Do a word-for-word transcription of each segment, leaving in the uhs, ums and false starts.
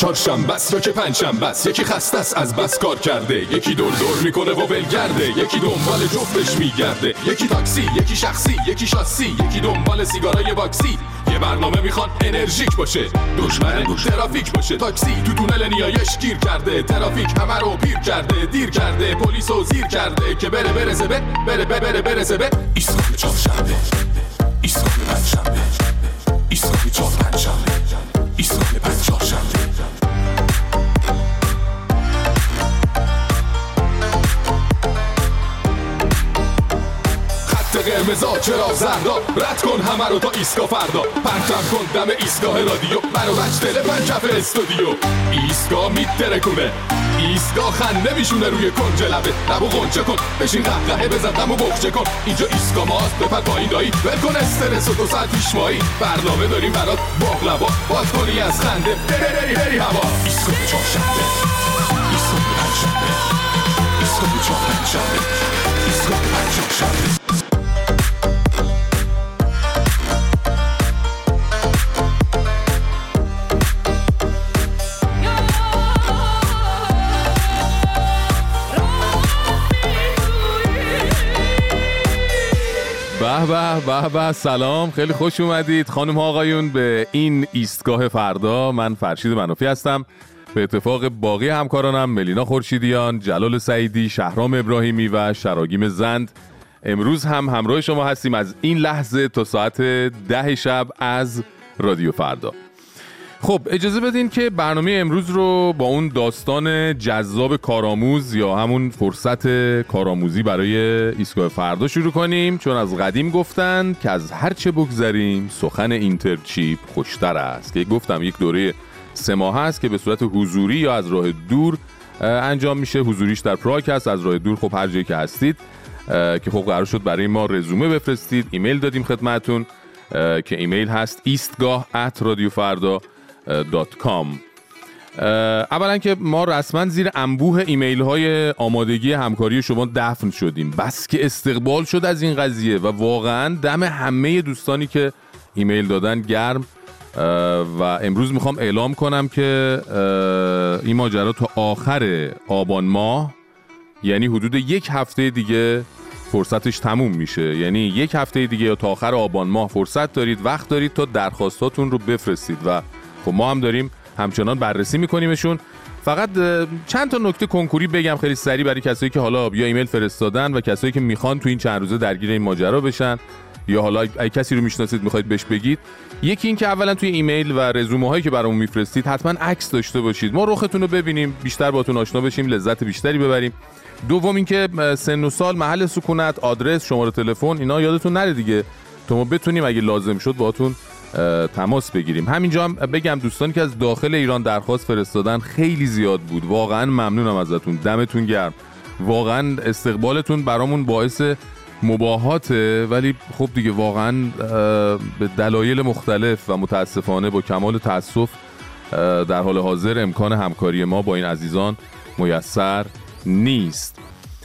چهارشنبه است یا که پنجشنبه است، یکی خسته است از بس کار کرده، یکی دور دور میکنه و ولگرده، یکی دنبال جفتش میگرده، یکی تاکسی، یکی شخصی، یکی شاسی، یکی دنبال سیگارای واکسی. یه برنامه میخوان انرژیک باشه، دشمن ترافیک باشه. تاکسی تو تونل نیایش گیر کرده، ترافیک همه رو پیر کرده، دیر کرده، پلیسو زیر کرده که بره برسه به بره بره بره برسه به ایستگاه چهارشنبه، ایستگاه پنجشنبه، ایستگاه چهار پنجشنبه، ایستگاه پنج چهارشنبه. قرمزا چرا زردا، رد کن همه رو تا ایستگاه فردا، پرچم کن دم ایستگاه رادیو، منو بچ دل پنجف استودیو. ایستگاه میترکونه، ایستگاه خنده میشونه روی کنج لبه، لبو غنچه کن، بشین قهقهه بزن دمو بخچه کن. اینجا ایستگاه ماست، بپر پایین دایی، ول کن استرس و دو ساعت پیش مایی. برنامه داریم برات باقلوا، باز کنی از خنده بری بری بری هوا. ایستگاه چهارشنبه، ایستگاه پنجشنبه، ایستگاه چهار پنجشنبه، ایستگاه پنج چهارشنبه. به به به به، سلام، خیلی خوش اومدید خانم ها آقایون به این ایستگاه فردا. من فرشید منافی هستم، به اتفاق باقی همکارانم ملینا خورشیدیان، جلال سعیدی، شهرام ابراهیمی و شراگیم زند. امروز هم همراه شما هستیم از این لحظه تا ساعت ده شب از رادیو فردا. خب اجازه بدین که برنامه امروز رو با اون داستان جذاب کارآموز یا همون فرصت کارآموزی برای ایستگاه فردا شروع کنیم، چون از قدیم گفتن که از هر چه بگذریم سخن اینترچیپ خوشتر است. که گفتم یک دوره سه ماه است که به صورت حضوری یا از راه دور انجام میشه. حضوریش در پراگ هست، از راه دور خب هر جایی که هستید که خب قرار شد برای ما رزومه بفرستید. ایمیل دادیم خدمتتون که ایمیل هست ایستگاه ات رادیو فردا دات کام. اولا که ما رسما زیر انبوه ایمیل های آمادگی همکاری شما دفن شدیم، بس که استقبال شد از این قضیه و واقعا دم همه دوستانی که ایمیل دادن گرم. و امروز میخوام اعلام کنم که این ماجرا تا آخر آبان ماه، یعنی حدود یک هفته دیگه فرصتش تموم میشه. یعنی یک هفته دیگه یا تا آخر آبان ماه فرصت دارید، وقت دارید تا درخواستاتون رو بفرستید و خب ما هم داریم همچنان بررسی میکنیمشون. فقط چند تا نکته کنکوری بگم خیلی سریع برای کسایی که حالا یا ایمیل فرستادن و کسایی که میخوان تو این چند روزه درگیر این ماجرا بشن یا حالا اگه کسی رو میشناسید میخواید بهش بگید. یکی این که اولا توی ایمیل و رزومه هایی که برامون میفرستید حتما عکس داشته باشید، ما رختون رو ببینیم، بیشتر باهاتون آشنا بشیم، لذت بیشتری ببریم. دوم این که سن و سال، محل سکونت، آدرس، شماره تلفن، اینا یادتون نره دیگه، تا ما بتونیم اگه لازم شد باهاتون تماس بگیریم. همینجا هم بگم دوستانی که از داخل ایران درخواست فرستادن خیلی زیاد بود، واقعا ممنونم ازتون، دمتون گرم، واقعا استقبالتون برامون باعث مباهاته. ولی خب دیگه واقعا به دلایل مختلف و متاسفانه با کمال تاسف در حال حاضر امکان همکاری ما با این عزیزان میسر نیست.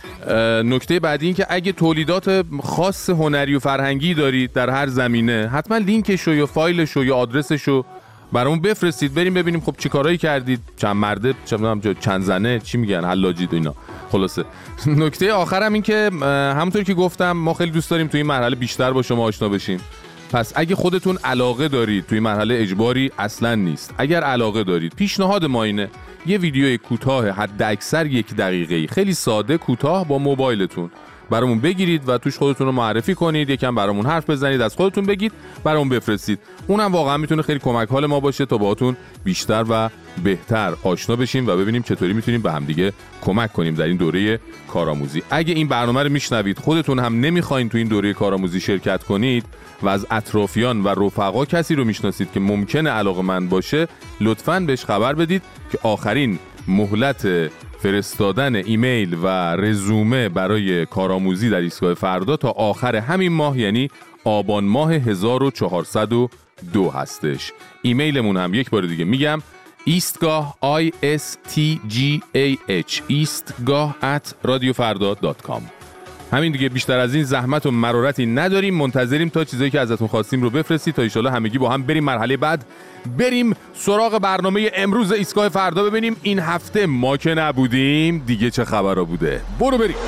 نکته بعدی این که اگه تولیدات خاص هنری و فرهنگی دارید در هر زمینه، حتما لینکشو یا فایلشو یا آدرسشو برامون بفرستید، بریم ببینیم خب چی کارایی کردید، چند مرده، چند زنه، چی میگن، حلاجید و اینا. خلاصه نکته آخرم این که همونطور که گفتم ما خیلی دوست داریم توی این مرحله بیشتر با شما آشنا بشیم. پس اگه خودتون علاقه دارید، توی مرحله اجباری اصلا نیست، اگر علاقه دارید پیشنهاد ما اینه یه ویدیوی کوتاه حد اکثر یک دقیقه‌ای خیلی ساده کوتاه با موبایلتون برامون بگیرید و توش خودتون رو معرفی کنید، یکم برامون حرف بزنید، از خودتون بگید، برامون بفرستید. اونم واقعا میتونه خیلی کمک حال ما باشه تا باهاتون بیشتر و بهتر آشنا بشیم و ببینیم چطوری میتونیم به هم دیگه کمک کنیم در این دوره کارآموزی. اگه این برنامه رو میشنوید خودتون هم نمیخواین تو این دوره کارآموزی شرکت کنید و از اطرافیان و رفقا کسی رو میشناسید که ممکنه علاقه‌مند باشه، لطفاً بهش خبر بدید که آخرین مهلت فرستادن ایمیل و رزومه برای کارآموزی در ایستگاه فردا تا آخر همین ماه یعنی آبان ماه هزار و چهارصد و دو هستش. ایمیلمون هم یک بار دیگه میگم ایستگاه آی اس تی جی ای اچ ایستگاه ات رادیو فردا دات کام. همین دیگه، بیشتر از این زحمت و مرارتی نداریم. منتظریم تا چیزایی که ازتون خواستیم رو بفرستید تا ان شاءالله همگی با هم بریم مرحله بعد. بریم سراغ برنامه امروز ایستگاه فردا، ببینیم این هفته ما که نبودیم دیگه چه خبرا بوده. برو بریم.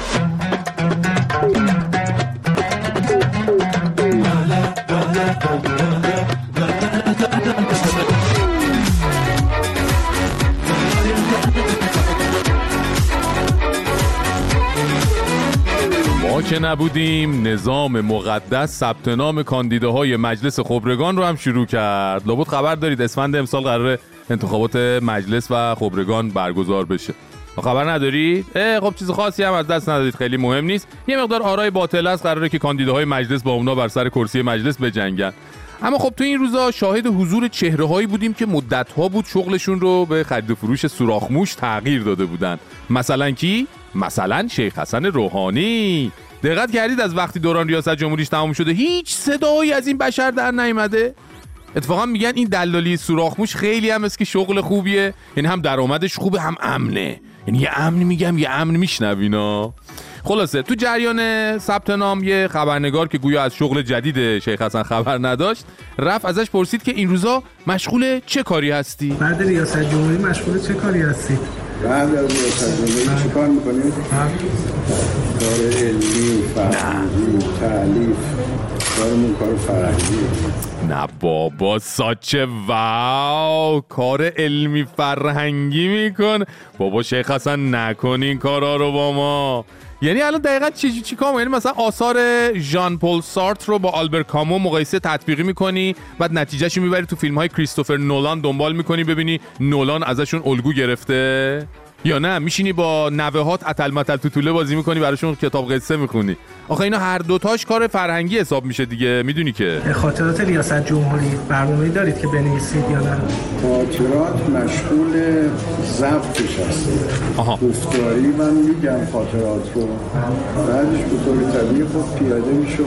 ما که نبودیم نظام مقدس ثبت نام کاندیداهای مجلس خبرگان رو هم شروع کرد. لابد خبر دارید اسفند امسال قراره انتخابات مجلس و خبرگان برگزار بشه. خبر ندارید؟ خب چیز خاصی هم از دست ندارید، خیلی مهم نیست. یه مقدار آرای باطل است، قراره که کاندیداهای مجلس با اونا بر سر کرسی مجلس بجنگن. اما خب تو این روزا شاهد حضور چهره‌هایی بودیم که مدت‌ها بود شغلشون رو به خرید و فروش سوراخ‌موش تغییر داده بودن. مثلا کی؟ مثلا شیخ حسن روحانی. دقت کردید از وقتی دوران ریاست جمهوریش تمام شده هیچ صدایی از این بشر در نیامده؟ اتفاقا میگن این دلالی سوراخ‌موش خیلی هم است که شغل خوبیه، یعنی هم درآمدش خوبه هم امنه. یعنی یه امن میگم یه امن میشنوینا. خلاصه تو جریان ثبت نام یه خبرنگار که گویا از شغل جدید شیخ حسن خبر نداشت رفت ازش پرسید که این روزا مشغول چه کاری هستی؟ بعد ریاست جمهوری مشغول چه کاری هستی؟ بعد از ریاست جمهوری چی کار میکنید؟ کار علمی، فرهنگی، تعلیف، کارمون کار فرهنگی. نه بابا ساچه، واو کار علمی فرهنگی میکن. بابا شیخ حسن نکن این کارا رو با ما. یعنی الان دقیقاً چی چی کام؟ یعنی مثلا آثار ژان پل سارتر رو با آلبر کامو مقایسه تطبیقی میکنی، بعد نتیجهشو میبری تو فیلم‌های کریستوفر نولان دنبال میکنی ببینی نولان ازشون الگو گرفته، یا نه میشینی با نوهات اتل متل تو طوله بازی میکنی براشون کتاب قصه میخونی. آخه اینا هر دوتاش کار فرهنگی حساب میشه دیگه، میدونی که. خاطرات ریاست جمهوری برنامه‌ای دارید که بنویسید یا نه؟ خاطرات مشغول ضبطش هستیم. گفتاری من میگم خاطرات رو، بعدش به طور طبیعی خب پیاده میشه.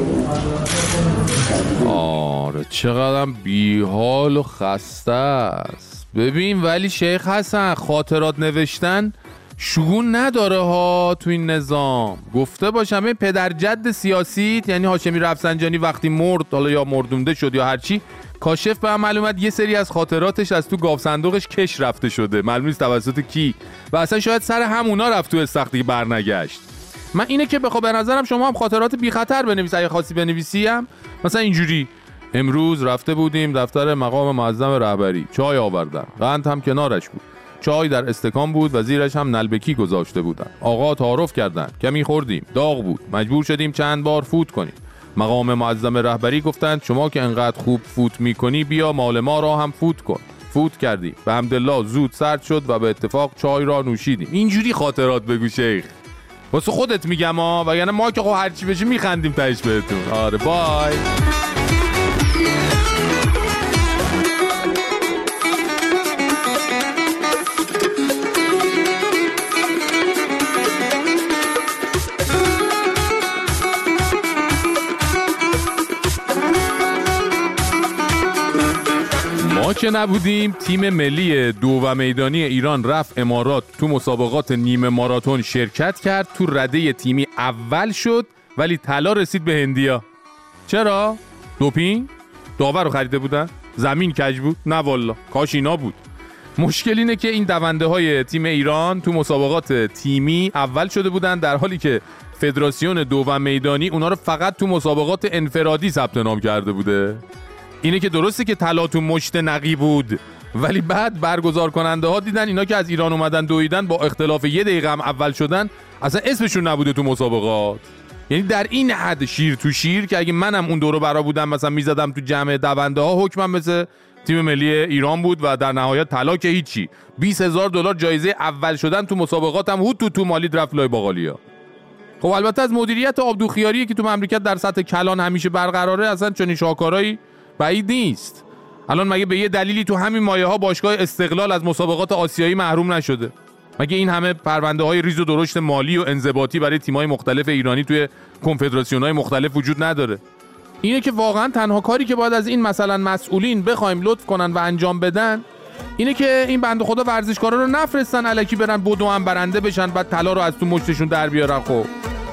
آره چقدر بیحال و خسته است. ببین ولی شیخ حسن خاطرات نوشتن شگون نداره ها تو این نظام. گفته باشم این پدر جد سیاسیت یعنی هاشمی رفسنجانی وقتی مرد، حالا یا مردونده شد یا هرچی، کاشف به عمل اومد یه سری از خاطراتش از تو گاو صندوقش کش رفته شده، معلوم نیست توسط کی، و اصلا شاید سر همونا رفت تو استخری برنگشت. من اینه که بخوام به نظرم شما هم خاطرات بی خطر بنویس، اگه خاصی بنویسی هم مثلا اینجوری: امروز رفته بودیم دفتر مقام معظم رهبری، چای آوردن، قند هم کنارش بود، چای در استکان بود و زیرش هم نلبکی گذاشته بودن. آقا تعارف کردن، کمی خوردیم، داغ بود، مجبور شدیم چند بار فوت کنیم. مقام معظم رهبری گفتند شما که انقدر خوب فوت میکنی بیا مال ما را هم فوت کن. فوت کردیم، به حمدالله زود سرد شد و به اتفاق چای را نوشیدیم. اینجوری خاطرات بگو شیخ، واسه خودت میگم ها، وگرنه ما که خب هرچی بشه میخندیم تهش بهتون. آره بای. ما که نبودیم تیم ملی دو و میدانی ایران رفت امارات، تو مسابقات نیمه ماراتون شرکت کرد، تو رده تیمی اول شد ولی طلا رسید به هندیا. چرا؟ دوپینگ؟ داور رو خریده بودن؟ زمین کج بود؟ نه والا، کاش اینا بود. مشکل اینه که این دونده های تیم ایران تو مسابقات تیمی اول شده بودن، در حالی که فدراسیون دو و میدانی اونا رو فقط تو مسابقات انفرادی ثبت نام کرده بوده. اینه که درسته که طلا تو مشت نقی بود، ولی بعد برگزار کننده ها دیدن اینا که از ایران اومدن دویدن با اختلاف یه دقیقه هم اول شدن، اصلا اسمشون نبوده تو مسابقات. یعنی در این حد شیر تو شیر که اگه منم اون دورو برا بودم مثلا میزدم تو جمع دونده ها، حکمم مثل تیم ملی ایران بود و در نهایت طلا که هیچی. بیست هزار دلار جایزه اول شدن تو مسابقاتم هوت تو تو مالی رفت لای باقالیا. خب البته از مدیریت آبدوخیاری که تو مملکت در سطح کلان همیشه برقراره اصلا چنین شاکارایی بعید نیست. الان مگه به یه دلیلی تو همین مایه ها باشگاه استقلال از مسابقات آسیایی محروم نشده؟ مگه این همه پرونده های ریز و درشت مالی و انضباطی برای تیم‌های مختلف ایرانی توی کنفدراسیون‌های مختلف وجود نداره؟ اینه که واقعا تنها کاری که باید از این مثلا مسئولین بخوایم لطف کنن و انجام بدن اینه که این بنده خدا ورزشکارا رو نفرستن الکی برن بدو هم برنده بشن بعد طلا رو از تو مشتشون در بیارن. خب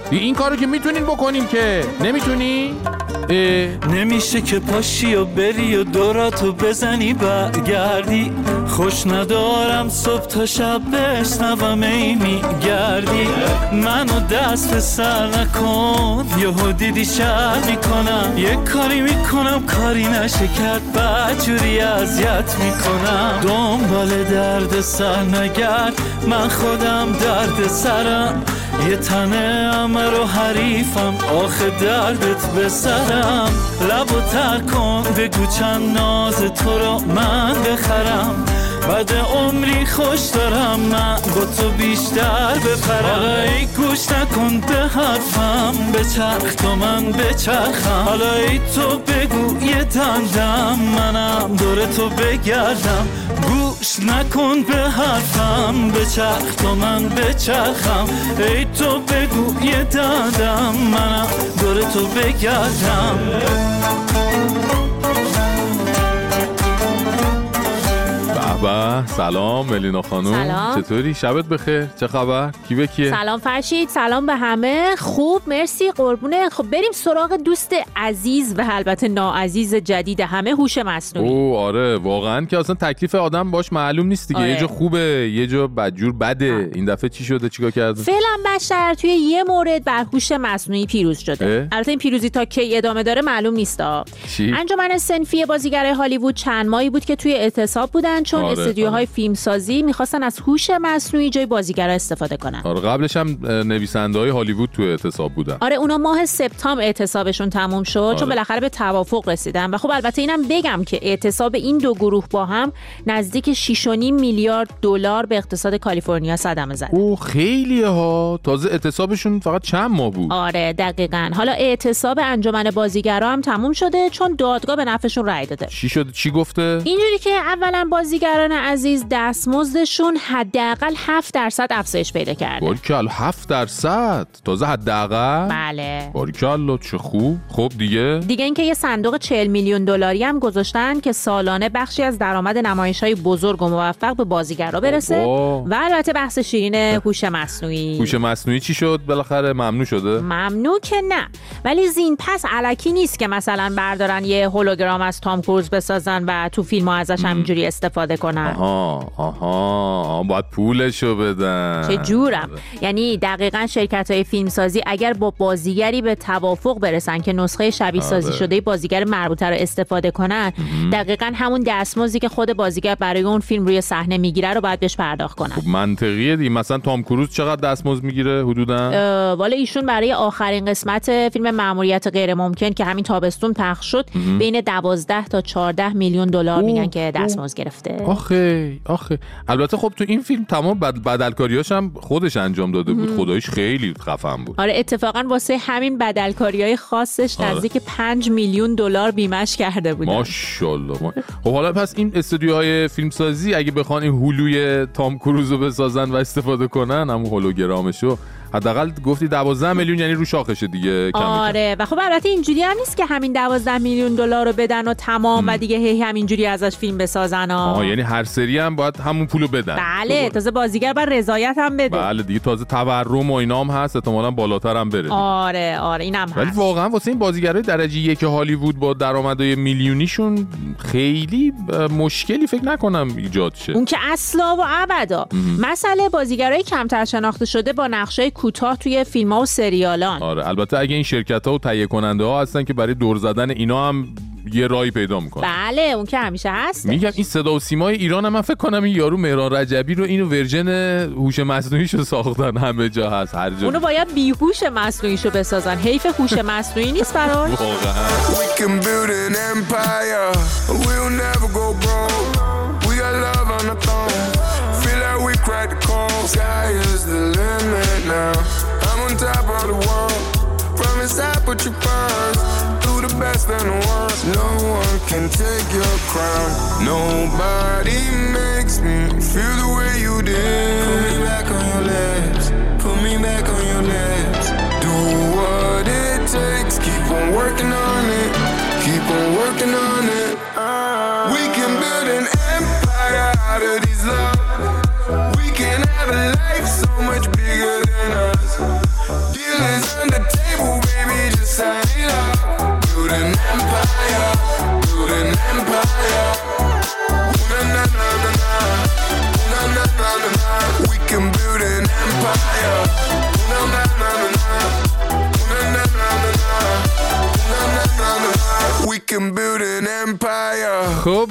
این کارو که میتونین بکنیم که نمیتونی؟ نمیشه که پاشی و بری و دوراتو بزنی برگردی، خوش ندارم صبح تا شب بشنوم ای میگردی، منو دست به سر نکن یهو دیدی شر میکنم، یه کاری میکنم کاری نشه کرد بدجوری اذیت میکنم، دنبال درد سر نگرد من خودم درد سرم، یه تنه امر و حریفم آخه دردت به سرم، لبو تر کن بگو چند ناز تو رو من بخرم، بعد عمری خوش دارم من با تو بیشتر بپرم، حالا ای گوش نکن به حرفم بچرخ تو من بچرخم، حالا ای تو بگو یه دندم منم دور تو بگردم، گوش نکن به حرفم بچرخ تو من بچرخم، ای تو بگو یه دندم منم دور تو بگردم. بابا سلام ملینا خانم، سلام. چطوری؟ شبت بخیر، چه خبر؟ کی به کیه؟ سلام فرشید، سلام به همه. خوب مرسی قربونه. خب بریم سراغ دوست عزیز و البته ناعزیز جدید همه، هوش مصنوعی. او آره واقعا که اصلا تکلیف آدم باش معلوم نیست دیگه. آره. یه جا خوبه یه جا بدجور بده. آه. این دفعه چی شده؟ چیکار کردن؟ فعلا بشر توی یه مورد بر هوش مصنوعی پیروز شده. البته این پیروزی تا کی ادامه داره معلوم نیست. انجمن صنفی بازیگرای هالیوود چند ماهی بود که توی اعتصاب بودن چون آره. استودیوهای آره. فیلمسازی می‌خواستن از هوش مصنوعی جای بازیگرا استفاده کنن. آره قبلش هم نویسنده‌های هالیوود توی اعتصاب بودن. آره اونا ماه سپتامبر اعتصابشون تموم شد آره. چون بالاخره به توافق رسیدن. و خب البته اینم بگم که اعتصاب این دو گروه با هم نزدیک شش و نیم میلیارد دلار به اقتصاد کالیفرنیا صدمه زد. او خیلیه ها. تازه اعتصابشون فقط چند ماه بود. آره دقیقاً. حالا اعتصاب انجمن بازیگرا هم تموم شده چون دادگاه به نفعشون رأی داده. چی شده؟ چی گفته؟ اینجوری که اولا بازیگران عزیز دستمزدشون حداقل هفت درصد افزایش پیدا کرده. باریکلا هفت درصد. تازه حداقل؟ بله. باریکلا چه خوب. خب دیگه؟ دیگه اینکه یه صندوق چهل میلیون دلاری هم گذاشتن که سالانه بخشی از درآمد نمایش‌های بزرگ و موفق به بازیگرا برسه. اوه. و البته بحث شیرین هوش مصنوعی. هوش مصنوعی چی شد؟ بالاخره ممنوع شده؟ ممنوع که نه. ولی زین پس الکی نیست که مثلا بردارن یه هولوگرام از تام کروز بسازن و تو فیلم‌ها ازش همینجوری استفاده کنن. آها آها باید پولشو بدن. چه جورم. یعنی دقیقاً شرکت‌های فیلمسازی اگر با بازیگری به توافق برسن که نسخه شبیه سازی شده بازیگر مربوطه رو استفاده کنن، دقیقاً همون دستمزدی که خود بازیگر برای اون فیلم روی صحنه میگیره رو باید بهش پرداخت کنن. خب منطقیه دیگه. مثلا تام کروز چقدر دستمزد میگیره حدوداً؟ والا ایشون برای آخرین قسمت فیلم مأموریت غیر ممکن که همین تابستون پخش شد بین دوازده تا چهارده میلیون دلار میگن که دستمزد گرفته. آخه آخه البته خب تو این فیلم تمام بد بدلکاریاش هم خودش انجام داده بود. خداییش خیلی خفن بود. آره اتفاقا واسه همین بدلکاریای خاصش آره. نزدیک پنج میلیون دلار بیمش کرده بودن. ماشاءالله. خب حالا پس این استودیوهای فیلمسازی اگه بخوان این هولوی تام کروزو بسازن و استفاده کنن، همون هولوگرامشو، حداقل گفتی دوازده میلیون یعنی رو شاخشه دیگه. آره و خب البته اینجوری هم نیست که همین دوازده میلیون دلار رو بدن و تمام م. و دیگه هی همینجوری ازش فیلم بسازن. آها یعنی هر سری هم باید همون پولو بدن. بله تازه بازیگر باید رضایت هم بده. بله دیگه تازه تورم و اینا هم هست، احتمالاً بالاتر هم بره. آره آره اینم هست. ولی واقعا واسه این بازیگرای درجه یک هالیوود با درآمدهای میلیونیشون خیلی مشکلی فکر نکنم ایجاد شه. اون که اصلا و ابدا. مسئله بازیگرای کمتر شناخته شده با نقشای کوتاه توی فیلم‌ها و سریالان. آره البته اگه این شرکت‌ها و تهیه کننده‌ها هستن که برای دور زدن اینا هم یه راهی پیدا میکنه. بله اون که همیشه هست. میگم این صدا و سیمای ایران هم من فکر کنم این یارو مهران رجبی رو اینو ورژن هوش مصنوعیشو ساختن، همه جا هست هر جا. اونو باید بیهوش مصنوعیشو بسازن. حیف هوش مصنوعی نیست براش. Best and the worst, no one can take your crown. Nobody makes me feel the way you did. Put me back on your lips, put me back on your lips. Do what it takes, keep on working on it, keep on working on it. uh, We can build an empire out of these love. We can have a life so much bigger than us. Deal is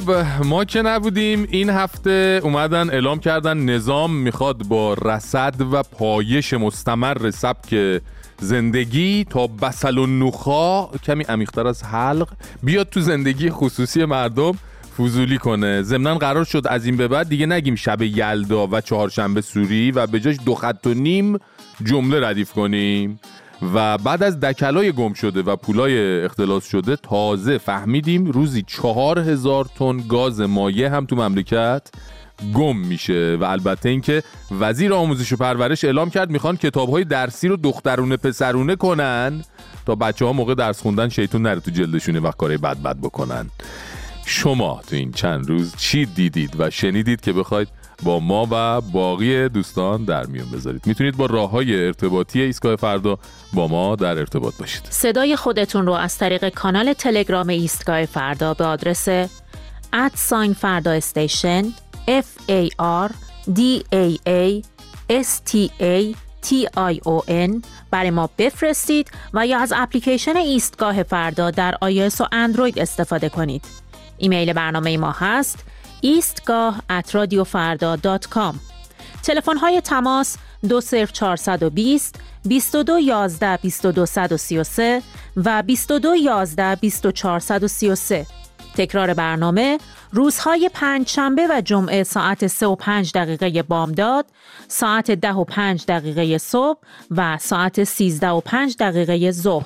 ما که نبودیم این هفته اومدن اعلام کردن نظام میخواد با رصد و پایش مستمر سبک زندگی تا بسل و نخا کمی عمیق‌تر از حلق بیاد تو زندگی خصوصی مردم فضولی کنه. ضمناً قرار شد از این به بعد دیگه نگیم شب یلدا و چهارشنبه سوری و به جاش دو خط و نیم جمله ردیف کنیم. و بعد از دکلای گم شده و پولای اختلاس شده تازه فهمیدیم روزی چهار هزار تن گاز مایع هم تو مملکت گم میشه. و البته اینکه وزیر آموزش و پرورش اعلام کرد میخوان کتاب‌های درسی رو دخترونه پسرونه کنن تا بچه‌ها موقع درس خوندن شیطون نره تو جلدشونه و کارهای بد بد بکنن. شما تو این چند روز چی دیدید و شنیدید که بخواید با ما و باقی دوستان در میون بذارید؟ میتونید با راه‌های ارتباطی ایستگاه فردا با ما در ارتباط باشید. صدای خودتون رو از طریق کانال تلگرام ایستگاه فردا به آدرس ات ساین فردا استیشن اف ای آر دی ای ای اس تی ای تی آی او ان برای ما بفرستید و یا از اپلیکیشن ایستگاه فردا در آی او اس و اندروید استفاده کنید. ایمیل برنامه ما هست ایستگاه ات رادیو فردا دات کام. تلفن های تماس دو صفر چهارصد و بیست بیست و دو یازده بیست و دو صد و سی و سه و بیست و دو یازده بیست و چهار صد و سی و سه. تکرار برنامه روزهای پنج شنبه و جمعه ساعت سه و پنج دقیقه بامداد، ساعت ده و پنج دقیقه صبح و ساعت سیزده و پنج دقیقه ظهر.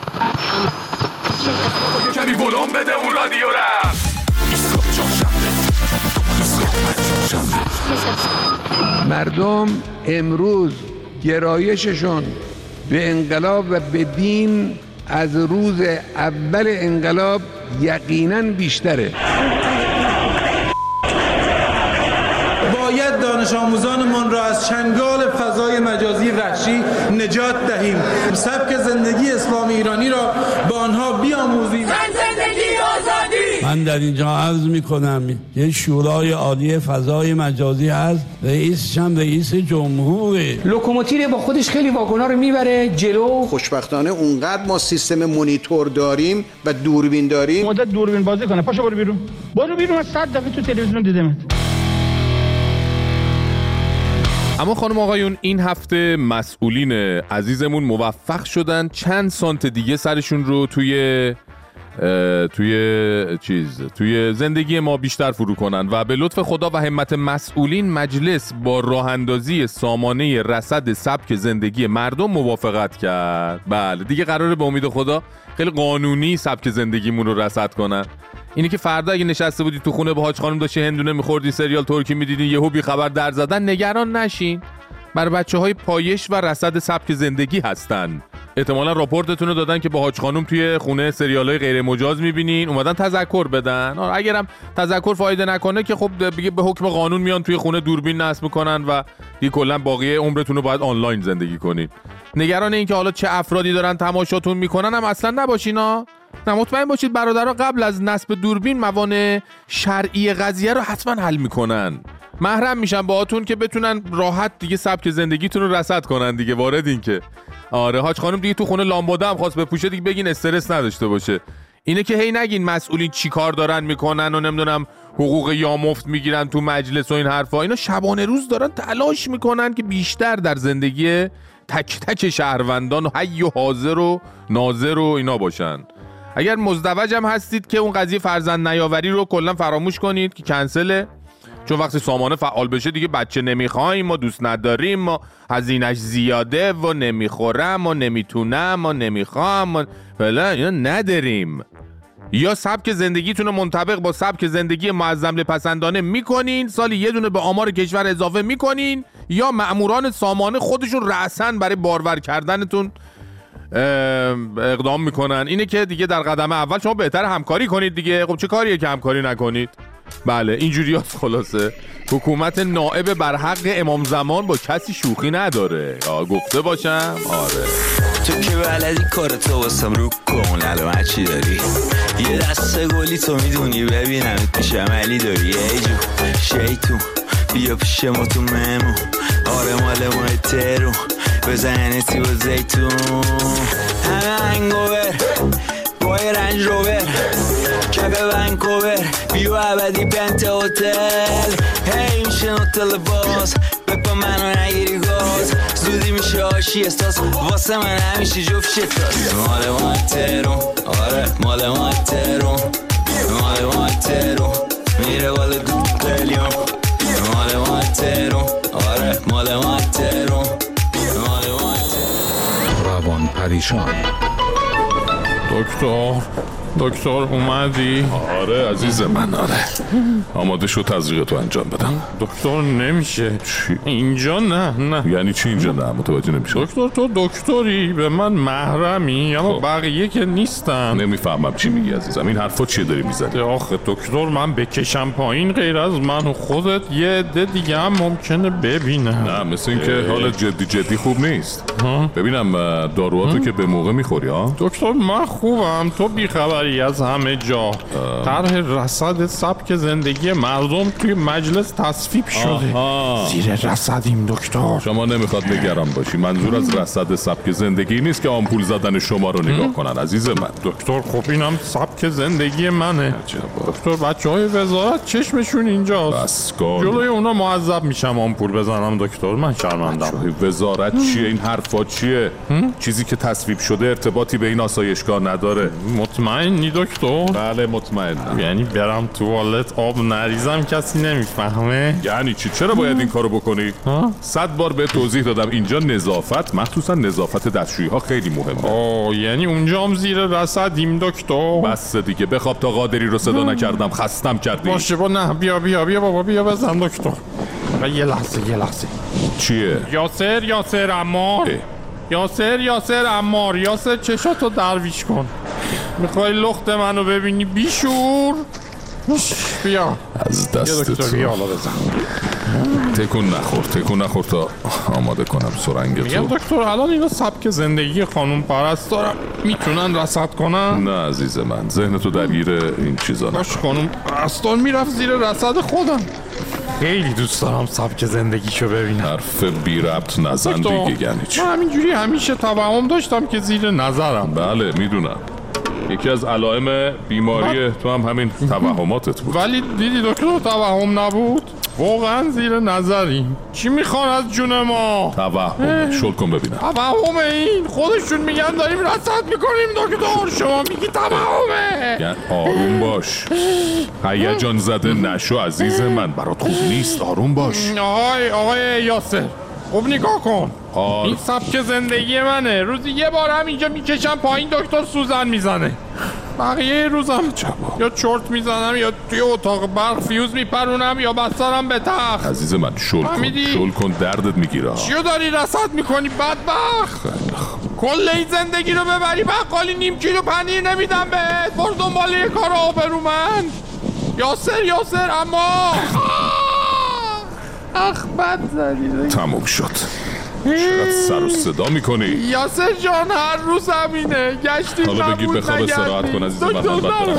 کمی بلوم بده اون رادیو را. مردم امروز گرایششون به انقلاب و به دین از روز اول انقلاب یقیناً بیشتره. باید دانش آموزانمان را از چنگال فضای مجازی وحشی نجات دهیم. سبک زندگی اسلامی ایرانی را با آنها بیاموزیم. زندگی آزادی. من در اینجا عرض میکنم یه شورای عالی فضای مجازی هست، رئیسش هم رئیس جمهوره. لوکوموتیو با خودش خیلی واگونا رو میبره جلو. خوشبختانه اونقدر ما سیستم مونیتور داریم و دوربین داریم. مدت دوربین بازی کنه. پاشو برو بیرون. برو بیرون. از صد دفعه تو تلویزیون دیدمت. اما خانم آقایون این هفته مسئولین عزیزمون موفق شدن چند سانت دیگه سرشون رو توی توی چیز توی زندگی ما بیشتر فرو کنن و به لطف خدا و همت مسئولین مجلس با راه اندازی سامانه رصد سبک زندگی مردم موافقت کرد. بله دیگه قراره به امید خدا خیلی قانونی سبک زندگیمون رو رصد کنن. اینی که فردا اگه نشسته بودی تو خونه با حاج خانم داشتی هندونه میخوردی سریال ترکی میدیدین یهو بی خبر در زدن، نگران نشین. برای بچه‌های پایش و رصد سبک زندگی هستن. احتمالاً راپورتتون رو دادن که با حاج خانم توی خونه سریال‌های غیر مجاز می‌بینین، اومدن تذکر بدن. اگرم تذکر فایده نکنه که خب دیگه به حکم قانون میان توی خونه دوربین نصب می‌کنن و دیگه کلاً باقی عمرتون رو باید آنلاین زندگی کنین. نگران این که حالا چه افرادی دارن تماشاتون می‌کنن هم اصلاً نباشینا. نه مطمئن باشید برادرها قبل از نصب دوربین موانع شرعی قضیه رو حتما حل میکنن. محرم میشن باهاتون که بتونن راحت دیگه سبک زندگیتون رو رصد کنن دیگه. وارد این که آره حاج خانم دیگه تو خونه لامباده هم خواست بپوشه دیگه بگین استرس نداشته باشه. اینه که هی نگین مسئولین چی کار دارن میکنن و نمیدونم حقوق یا مفت میگیرن تو مجلس و این حرفا. اینا شبانه روز دارن تلاش میکنن که بیشتر در زندگی تک تک شهروندان و حی و حاضر و ناظر و اینا باشن. اگر مزدوج هم هستید که اون قضیه فرزند نیاوری رو کلا فراموش کنید که کنسله، چون وقتی سامانه فعال بشه دیگه بچه نمیخوایم ما دوست نداریم ما هزینه‌اش زیاده و نمیخورم و نمیتونم و نمیخوام و فلان اینا نداریم. یا سبک زندگیتون رو منطبق با سبک زندگی معظم لپسندانه میکنین، سالی یه دونه به آمار کشور اضافه میکنین، یا مأموران سامانه خودشون رأساً برای بارور کردنتون اقدام میکنن. اینه که دیگه در قدم اول شما بهتر همکاری کنید دیگه. خب چه کاریه که همکاری نکنید؟ بله اینجوری هست. خلاصه حکومت نائب بر حق امام زمان با کسی شوخی نداره. گفته باشم آره تو که بلدی کارتو واسم رو کن علامت چی داری؟ یه دسته گلی تو میدونی ببینم پیش عملی داری. ای جو شیطون بیا پیش ما تو ممون آره مال ماه ترون بزنتی با زیتون همه هنگوور بای رنج روور که به بند ونکوور بیو ابدی پنت هتل هی میشه هتل باز بپا منو نگیری گاز زودی میشه آشی استاس واسه من همیشه جفت شتاس مال ما ترون آره مال ما ترون مال ما ترون میره والا دو قلیون مال ما ترون آره مال ما ترون مال ما ترون روان پریشان دکتر دکتر اومدی؟ آره عزیز من آره آماده شد تزریق تو انجام بدم. دکتر نمیشه. چی؟ اینجا نه نه. یعنی چی اینجا نه؟ متوجه نمیشه. دکتر تو دکتری به من محرمی اما خب. بقیه که نیستن. نمیفهمم چی میگی عزیزم. این حرفا چیه داری میزنی؟ آخه دکتر من بکشم پایین غیر از من و خودت یه عده دیگه هم ممکنه ببینم. نه مثل این که حال جدی جدی خوب نیست. ها؟ ببینم داروهاتو که به موقع میخوری ها؟ دکتر من خوبم تو بیخبر از همه جا طرح رصد سبک زندگی مردم توی مجلس تصویب شده. آها. زیر رصدیم دکتر. شما نمیخواد نگران باشی. منظور از رصد سبک زندگی نیست که آمپول زدن شما رو نگاه کنن عزیز من. دکتر خب اینم سبک زندگی منه. دکتر بچهای وزارت چشمشون اینجاست. بس کن. جلوی اونا معذب میشم آمپول بزنم دکتر من شرمندم. وزارت چیه این حرفا چیه؟ چیزی که تصویب شده ارتباطی به این آسایشگاه نداره. مطمئن نی دکتر؟ بله مطمئنم. یعنی برم توالت آب نریزم کسی نمیفهمه؟ یعنی چی؟ چرا باید این کارو بکنی؟ صد بار به توضیح دادم اینجا نظافت مخصوصا نظافت دستشویی ها خیلی مهمه. آه یعنی اونجا هم زیر رصدیم دکتر؟ بس دیگه بخواب تا قادری رو صدا نکردم خستم کردی. باشه با نه بیا بیا بیا بابا بیا بزن دکتر. یه لحظه یه لحظه. چیه؟ یاسر یاسر عمار یاسر یاسر عمار یاسر چشاتو درویش کن. میخوای لخت منو ببینی بیشور؟ بیا از دست تو بیا حالا بزن. تکون نخور تکون نخور تا آماده کنم سرنگ تو. میگم دکتر الان اینا سبک زندگی خانوم پرستارم میتونن رصد کنن؟ نه عزیز من ذهن تو درگیر این چیزا نکن. باش خانوم پرستار میرفت زیر رصد خودم. خیلی دوست دارم سبک زندگیشو ببینم. حرف بی ربط نزن دیگه. یعنی چی؟ من همینجوری همیشه توهم داشتم که زیر نظرم. بله میدونم یکی از علائم بیماری تو هم همین توهماتت بود. ولی دیدی دکتر توهم نبود واقعا زیر نظریم. چی میخوان از جون ما؟ توهم. شل کن ببینم. توهم این خودشون میگن داریم رصد میکنیم دکتر شما میگی توهمه. یعنی آروم باش هیجان زده نشو عزیز من برات خوب نیست. آروم باش. آقای آقای یاسر خب نگاه کن آر... این سبک زندگی منه. روزی یه بار هم اینجا میکشم پایین دکتر سوزن میزنه. بقیه روزم چبا. یا چرت میزنم یا توی اتاق برق فیوز میپرونم یا بسترم به تخت. عزیز من شل کن شل کن دردت میگیره. چیو داری رصد میکنی بدبخت؟ کل این زندگی رو ببری بقالی نیم کیلو پنیر نمیدم بهت. برو دنبال یه کار آبرومند. یاسر یاسر اما اخ بد زدی. تموم شد. چقدر سر و صدا میکنی؟ یاسر جان هر روز همینه. گشتیم نبود نگردیم. حالا بگی بخواب استراحت کن عزیز من. دکتر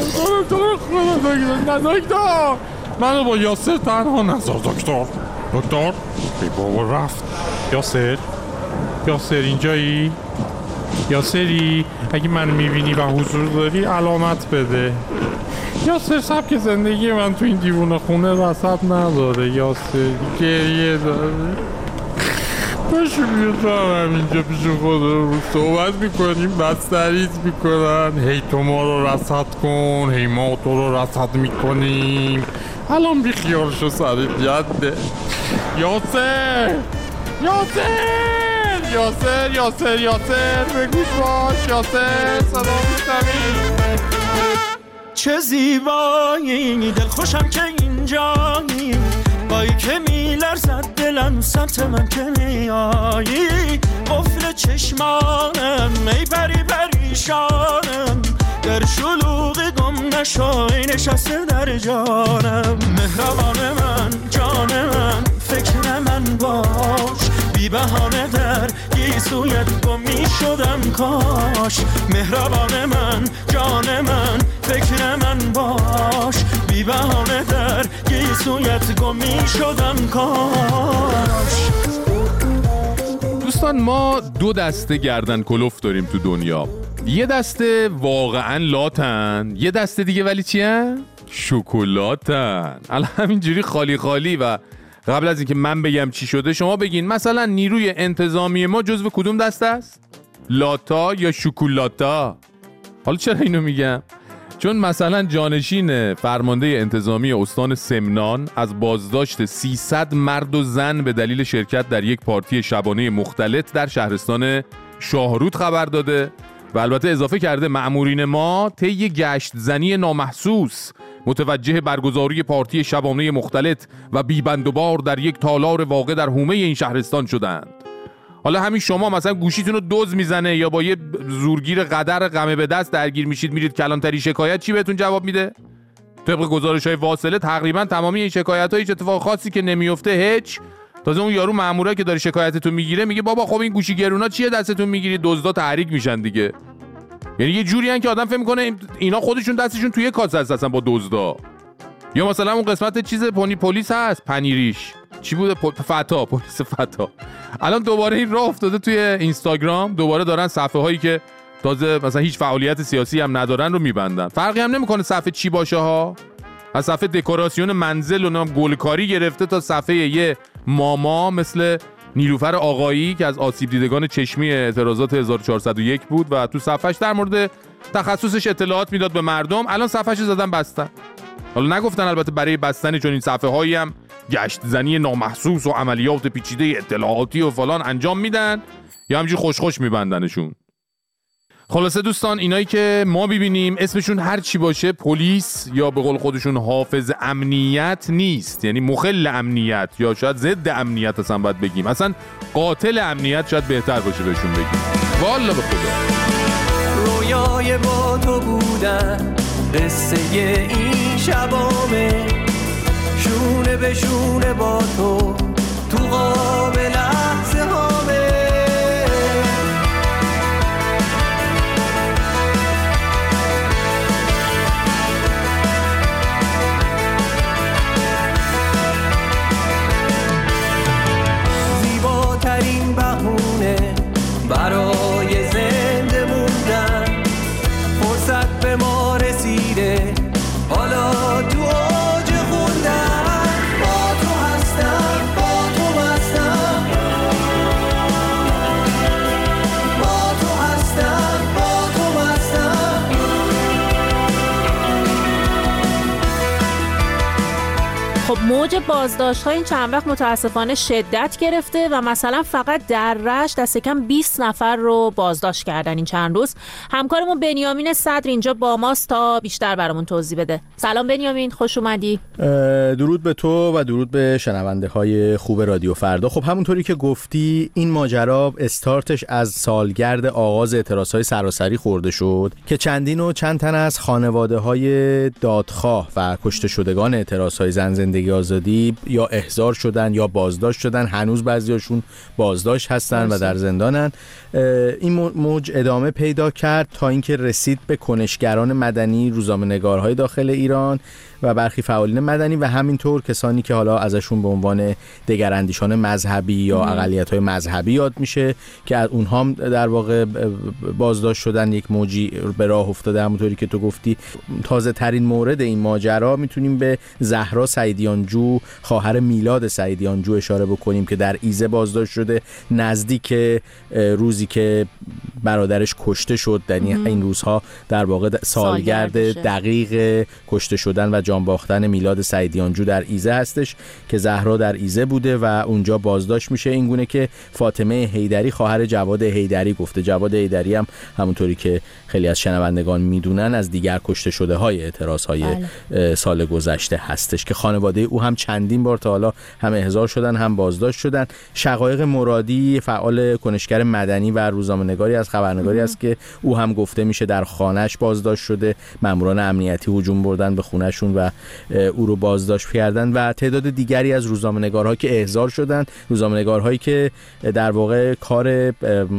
دکتر دکتر منو با یاسر تنها نذار دکتر. دکتر ای بابا رفت. یاسر یاسر اینجایی؟ یاسری اگه من میبینی و حضور داری علامت بده. یاسر سبک زندگی من تو این دیوونه خونه رصد نداره. یاسر گریه داره. باشو بیاد تو هم همینجا پیش خود رو صحبت میکنیم بستریز میکنن. هی تو ما رو رصد کن هی ما تو رو رصد میکنیم. الان بی خیال شو سرت یده. یاسر یاسر یاسر یاسر یاسر بگوش باش یاسر صدا میشنوی. چه زیبایی دل خوشم که اینجایی بایی که میلرزد دلم سمت من که میایی. قفل چشمانم ای پری پریشانم در شلوغ گم نشای نشسته در جانم. مهربان من جان من فکر من باش بی بهانه در گیسویت گم می شدم کاش. مهربان من جان من فکر من باش بی بهانه در گیسویت گم می شدم کاش. دوستان ما دو دسته گردن کلوف داریم تو دنیا. یه دسته واقعا لاتن یه دسته دیگه ولی چیه؟ شکلاتن. الان همینجوری خالی خالی و قبل از اینکه من بگم چی شده شما بگین مثلا نیروی انتظامی ما جزو کدوم دسته است؟ لاتا یا شکلاتا؟ حالا چرا اینو میگم؟ چون مثلا جانشین فرمانده انتظامی استان سمنان از بازداشت سیصد مرد و زن به دلیل شرکت در یک پارتی شبانه مختلط در شهرستان شاهرود خبر داده و البته اضافه کرده مأمورین ما طی گشت زنی نامحسوس متوجه برگزاری پارتی شبانه مختلط و بیبندوبار در یک تالار واقع در حومه این شهرستان شدند. حالا همین شما مثلا گوشیتون رو دزد میزنه یا با یه زورگیر قدر غمه به دست درگیر میشید میرید کلانتری شکایت، چی بهتون جواب میده؟ طبق گزارش‌های واصله تقریبا تمامی این شکایت‌ها هیچ اتفاق خاصی که نمیفته هیچ. تازه اون یارو مأموره که داره شکایتتون میگیره میگه بابا خب این گوشی گرونا چیه دستتون میگیری؟ دزدا تحریک میشن دیگه. یعنی یه جوری ان که آدم فکر میکنه اینا خودشون دستشون توی کاسه هست اصلا با دزدا. یا مثلا اون قسمت چیز پونی پلیس هست پنیریش چی بوده فتا پلیس فتا. الان دوباره این راه افتاده توی اینستاگرام، دوباره دارن صفحه هایی که تازه مثلا هیچ فعالیت سیاسی هم ندارن رو میبندن. فرقی هم نمیکنه صفحه چی باشه ها، از صفحه دکوراسیون منزل و نام گلکاری گرفته تا صفحه یه ماما مثل نیلوفر آقایی که از آسیب دیدگان چشمی اعتراضات هزار و چهارصد و یک بود و تو صفحهش در مورد تخصصش اطلاعات میداد به مردم، الان صفحهش زدن بستن. حالا نگفتن البته برای بستن چون این صفحه هایی هم گشت زنی نامحسوس و عملیات پیچیده اطلاعاتی و فلان انجام میدن یا همینجوری خوش خوش میبندنشون. خلاصه دوستان اینایی که ما ببینیم اسمشون هر چی باشه پلیس یا به قول خودشون حافظ امنیت نیست، یعنی مخل امنیت یا شاید ضد امنیت اصلا باید بگیم، اصلا قاتل امنیت شاید بهتر باشه بهشون بگیم. والا به خدا رویای با تو بودن قصه این شبامه، شونه به شونه با تو تو قاب لحظه هامه. زیباترین بهونه برای زنده موندن، فرصت به ما رسیده حالا تو اوج خوندن. با تو هستم با تو بستم، با تو هستم با تو بستم. خب موج بازداشت ها این چند وقت متاسفانه شدت گرفته و مثلا فقط در رشت دست کم بیست نفر رو بازداشت کردن این چند روز. همکارمون بنیامین صدر اینجا با ماست تا بیشتر برامون توضیح بده. سلام بنیامین، خوش اومدی. درود به تو و درود به شنونده های خوب رادیو فردا. خب همونطوری که گفتی این ماجرا استارتش از سالگرد آغاز اعتراضهای سراسری خورده شد که چندین و چند تن از خانواده های دادخواه و کشته شدگان اعتراضهای زن زندگی آزادی یا احضار شدن یا بازداشت شدن، هنوز بعضیاشون بازداشت هستن و در زندانن. این موج ادامه پیدا کرد تا اینکه رسید به کنشگران مدنی، روزنامه‌نگارهای داخل ایران و برخی فعالین مدنی و همینطور کسانی که حالا ازشون به عنوان دگراندیشان مذهبی یا اقلیت‌های مذهبی یاد میشه که از اونها هم در واقع بازداشت شدن. یک موجی به راه افتاده. همونطوری که تو گفتی تازه ترین مورد این ماجرا میتونیم به زهرا سعیدیانجو خواهر میلاد سعیدیانجو اشاره بکنیم که در ایزه بازداشت شده نزدیک روزی که برادرش کشته شد. در این روزها در واقع سالگرد دقیق کشته شدن و جان باختن میلاد سعیدیانجو در ایزه هستش که زهرا در ایزه بوده و اونجا بازداشت میشه. این گونه که فاطمه حیدری خواهر جواد حیدری گفته. جواد حیدری هم همونطوری که خیلی از شنوندگان میدونن از دیگر کشته شده های اعتراض های بله. سال گذشته هستش که خانواده او هم چندین بار تا حالا هم احضار شدن هم بازداشت شدن. شقایق مرادی فعال کنشگر مدنی و روزنامه‌نگاری از خبرنگاری است که او هم گفته میشه در خانه‌اش بازداشت شده. ماموران امنیتی هجوم بردن به خونه‌شون و او رو بازداشت کردن و تعداد دیگری از روزنامه‌نگارها که احضار شدن، روزنامه‌نگارهایی که در واقع کار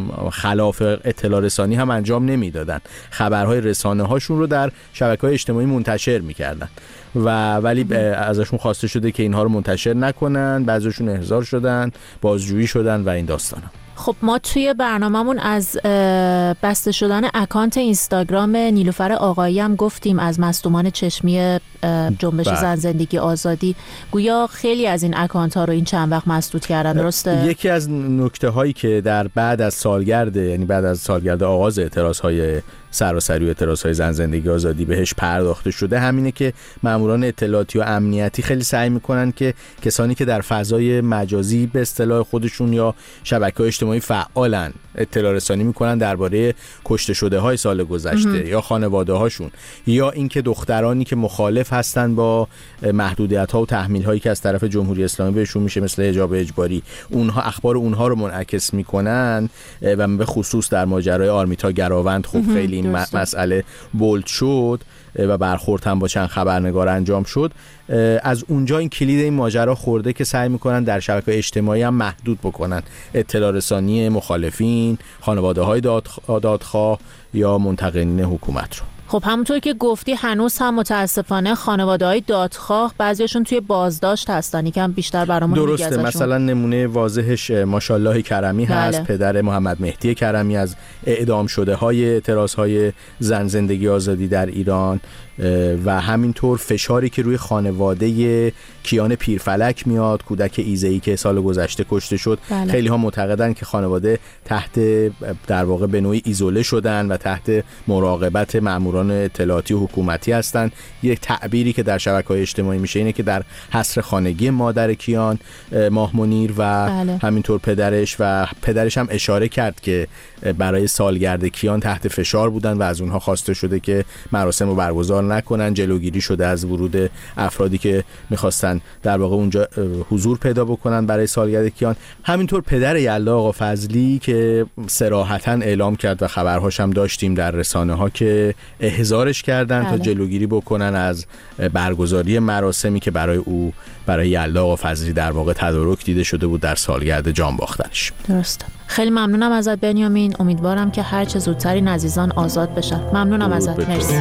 خلاف اطلاع رسانی هم انجام نمیدادن، خبرهای رسانه‌هاشون رو در شبکه‌های اجتماعی منتشر می‌کردن و ولی ازشون خواسته شده که اینها رو منتشر نکنن. بعضیشون احضار شدن، بازجویی شدن و این داستانا. خب ما توی برنامه‌مون از بسته شدن اکانت اینستاگرام نیلوفر آقایی هم گفتیم، از مصدومان چشمی جنبش زن زندگی آزادی. گویا خیلی از این اکانت ها رو این چند وقت مسدود کردن، درسته؟ یکی از نکته هایی که در بعد از سالگرد، یعنی بعد از سالگرد آغاز اعتراض های سراسری و اعتراض‌های زن زندگی آزادی بهش پرداخته شده همینه که ماموران اطلاعاتی و امنیتی خیلی سعی میکنن که کسانی که در فضای مجازی به اصطلاح خودشون یا شبکه‌های اجتماعی فعالن اطلاع رسانی میکنن درباره کشته شده های سال گذشته یا خانواده هاشون، یا اینکه دخترانی که مخالف هستن با محدودیت ها و تحمیل هایی که از طرف جمهوری اسلامی بهشون میشه مثل حجاب اجباری، اونها اخبار اونها رو منعکس میکنن و به خصوص در ماجرای آرمیتا گراوند خب خیلی این مسئله بولد شد و برخورد هم با چند خبرنگار انجام شد. از اونجا این کلید این ماجرا خورده که سعی میکنن در شبکه‌های اجتماعی هم محدود بکنن اطلاع رسانی مخالفین، خانواده‌های دادخواه یا منتقدین حکومت رو. خب همونطور که گفتی هنوز هم متاسفانه خانواده‌های دادخواه بعضیشون توی بازداشت هستن. یکم بیشتر برامون میگی ازشون. درسته، مثلا نمونه واضحش ماشاءالله کرمی هست، بله. پدر محمد مهدی کرمی از اعدام شده های اعتراض های زن زندگی آزادی در ایران، و همینطور فشاری که روی خانواده کیان پیرفلک میاد، کودک ایزه‌ای که سال گذشته کشته شد. بله. خیلی ها معتقدن که خانواده تحت در واقع به نوعی ایزوله شدن و تحت مراقبت ماموران اطلاعاتی و حکومتی هستن. یک تعبیری که در شبکه‌های اجتماعی میشه اینه که در حصر خانگی مادر کیان ماه منیر و بله. همینطور پدرش و پدرش هم اشاره کرد که برای سالگرد کیان تحت فشار بودن و از اونها خواسته شده که مراسم رو برگزار نکنن. جلوگیری شده از ورود افرادی که میخواستن در واقع اونجا حضور پیدا بکنن برای سالگرد کیان. همینطور پدر یلدا آقا فضلی که صراحتاً اعلام کرد و خبرهاش هم داشتیم در رسانه ها که احضارش کردن بله. تا جلوگیری بکنن از برگزاری مراسمی که برای او برای یلدا آقا فضلی در واقع تدارک دیده شده بود در سالگرد جان باختنش. درسته. خیلی ممنونم ازت بنیامین، امیدوارم که هر چه زودتر این عزیزان آزاد بشن. ممنونم ازت. مرسی.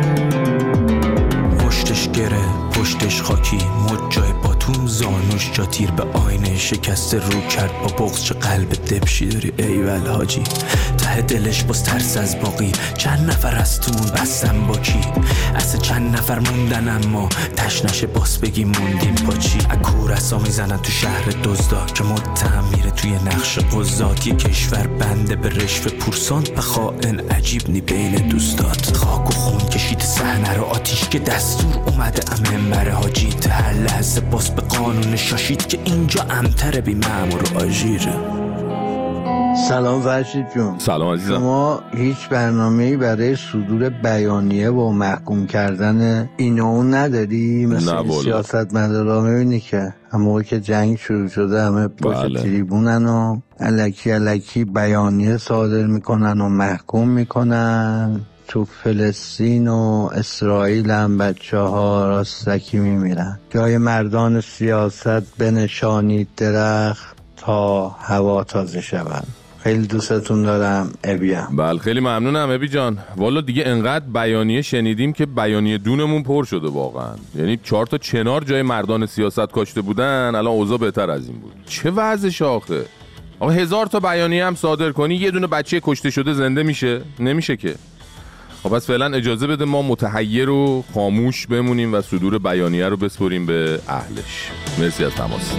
پشتش گره، پشتش خاکی، مجای باتون، زانوش جا تیر به آینه شکسته رو کرد با بغض. چه قلب دبشی داری ایول حاجی، ته دلش باز ترس از باقی. چند نفر از تون بستن با کی، اصلا چند نفر موندن اما تشنش باس بگی موندیم با چی. اکور اصا میزنن تو شهر دزدا که متهم میره توی نقش قضات. یه کشور بنده به رشوه پورسانت و خائن عجیب نی بین دوستات. خاک و خون کشید صحنه رو آتیش که دستور اومده امنبر حاجی. هر لحظه باس به قانون شاشید که اینجا امتر بی مأمور آژیره. سلام فرشید جون. سلام عزیزم. شما هیچ برنامه‌ای برای صدور بیانیه و محکوم کردن اینو اون نداری؟ مثل سیاست مدارا میبینی که همون که جنگ شروع شده همه پشت بله. تریبونن و الکی الکی بیانیه صادر میکنن و محکوم میکنن. تو فلسطین و اسرائیل هم بچه ها راستکی میمیرن. جای مردان سیاست بنشانید درخت تا هوا تازه شود. خیلی دوستتون دارم. ابیم. بله خیلی ممنونم ابی جان. والا دیگه انقدر بیانیه شنیدیم که بیانیه دونمون پر شده واقعا. یعنی چهار تا چنار جای مردان سیاست کاشته بودن، الان اوضاع بهتر از این بود. چه وضعش آخه؟ آقا هزار تا بیانیه هم صادر کنی یه دونه بچه کشته شده زنده میشه؟ نمیشه که. خب پس فعلا اجازه بده ما متحیر و خاموش بمونیم و صدور بیانیه رو بسپریم به اهلش. مرسی از تماست.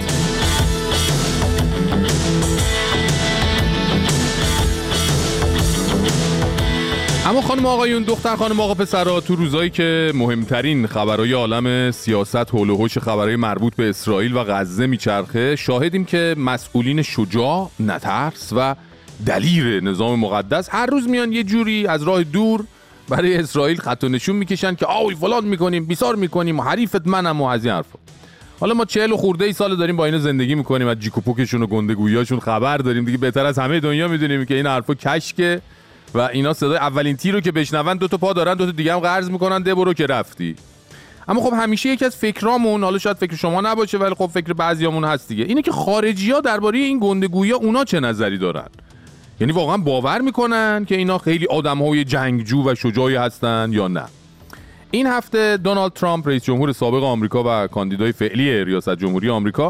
اما خانم آقایون، دختر خانم آقا پسرها، تو روزایی که مهمترین خبرهای عالم سیاست حول و حوش خبرهای مربوط به اسرائیل و غزه میچرخه، شاهدیم که مسئولین شجاع، نترس و دلیر نظام مقدس هر روز میان یه جوری از راه دور برای اسرائیل خط و نشون میکشن که آوی فلان میکنیم، بیسار میکنیم، حریفت منم و از این حرفا. حالا ما چهل و خورده ای سال داریم با اینا زندگی میکنیم، از جیک و پوکشون و گندگوییاشون خبر داریم دیگه. بهتر از همه دنیا میدونیم که این حرفا کشکه و اینا صدای اولین تیر رو که بشنون دو تا پا دارن، دو تا دیگه هم قرض میکنن، ده برو که رفتی. اما خب همیشه یکی از فکرامون، حالا شاید فکر شما نباشه ولی خب فکر بعضیامون هست دیگه، اینه که خارجی‌ها درباره این گندگویی‌ها اونا چه نظری دارن. یعنی واقعا باور میکنن که اینا خیلی آدم‌های جنگجو و شجاعی هستن یا نه؟ این هفته دونالد ترامپ رئیس جمهور سابق آمریکا و کاندیدای فعلی ریاست جمهوری آمریکا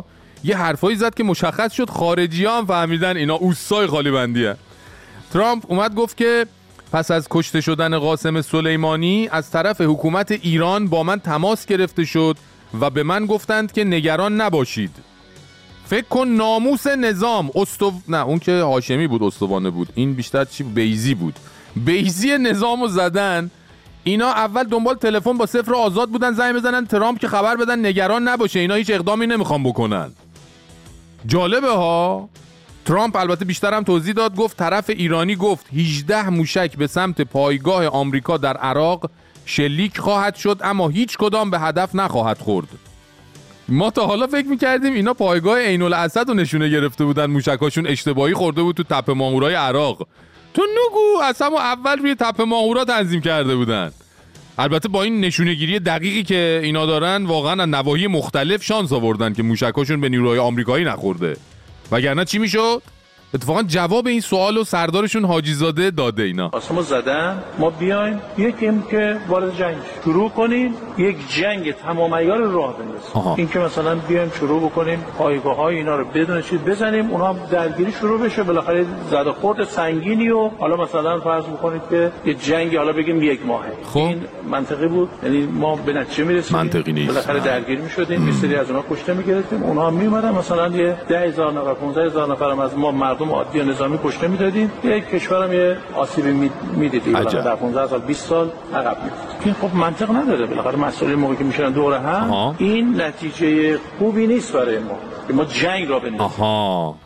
یه حرفایی زد که مشخص شد خارجی‌ها هم فهمیدن اینا اوستای خالیبندی هست. ترامپ اومد گفت که پس از کشته شدن قاسم سلیمانی از طرف حکومت ایران با من تماس گرفته شد و به من گفتند که نگران نباشید. فکر کن ناموس نظام استو... نه اون که هاشمی بود استوانه بود، این بیشتر چی بیزی بود. بیزی نظامو زدن. اینا اول دنبال تلفن با صفر آزاد بودن زنگ بزنن ترامپ که خبر بدن نگران نباشه، اینا هیچ اقدامی نمیخوان بکنن. جالبه ها. ترامپ البته بیشتر هم توضیح داد، گفت طرف ایرانی گفت هجده موشک به سمت پایگاه آمریکا در عراق شلیک خواهد شد اما هیچ کدام به هدف نخواهد خورد. ما تا حالا فکر میکردیم اینا پایگاه عین الاسد رو نشونه گرفته بودن، موشکاشون اشتباهی خورده بود تو تپه ماهورای عراق. تو نگو اصلا اول روی تپه ماهورا تنظیم کرده بودن. البته با این نشونه‌گیری دقیقی که اینا دارن واقعا از نواحی مختلف شانس آوردن که موشکاشون به نیروهای آمریکایی نخورده، وگرنه چی میشد؟ اتفاقا جواب این سوالو سردارشون حاجی زاده داده. اینا ما زدن ما بیایم یکیم که وارد جنگ شروع کنیم، یک جنگ تمام عیار رو راه بندازیم. این که مثلا بیایم شروع بکنیم پایگاه‌های اینا رو بدون چیز بزنیم، اونها هم درگیری شروع بشه، بالاخره زد و خورد سنگینی و حالا مثلا فرض بکنید که یه جنگی حالا بگیم یک ماهه. خب. این منطقی بود؟ یعنی ما به نتیجه میرسیم منطقی نیست. بالاخره درگیر می‌شدیم، یه سری از اونها کشته می‌گرفتیم، اونها میومدن مثلا یه ده هزار نفر پانزده هزار نفر هم از ما مردم عادی نظامی کشته میدادیم، یک کشورم یه آسیبی میدیدیم در پانزده سال بیست سال عقب میفته. این خب منطق نداره، بالاخره مسئله موقعی که میشن دور هم آها. این نتیجه خوبی نیست برای ما که ما جنگ را بندازیم. آها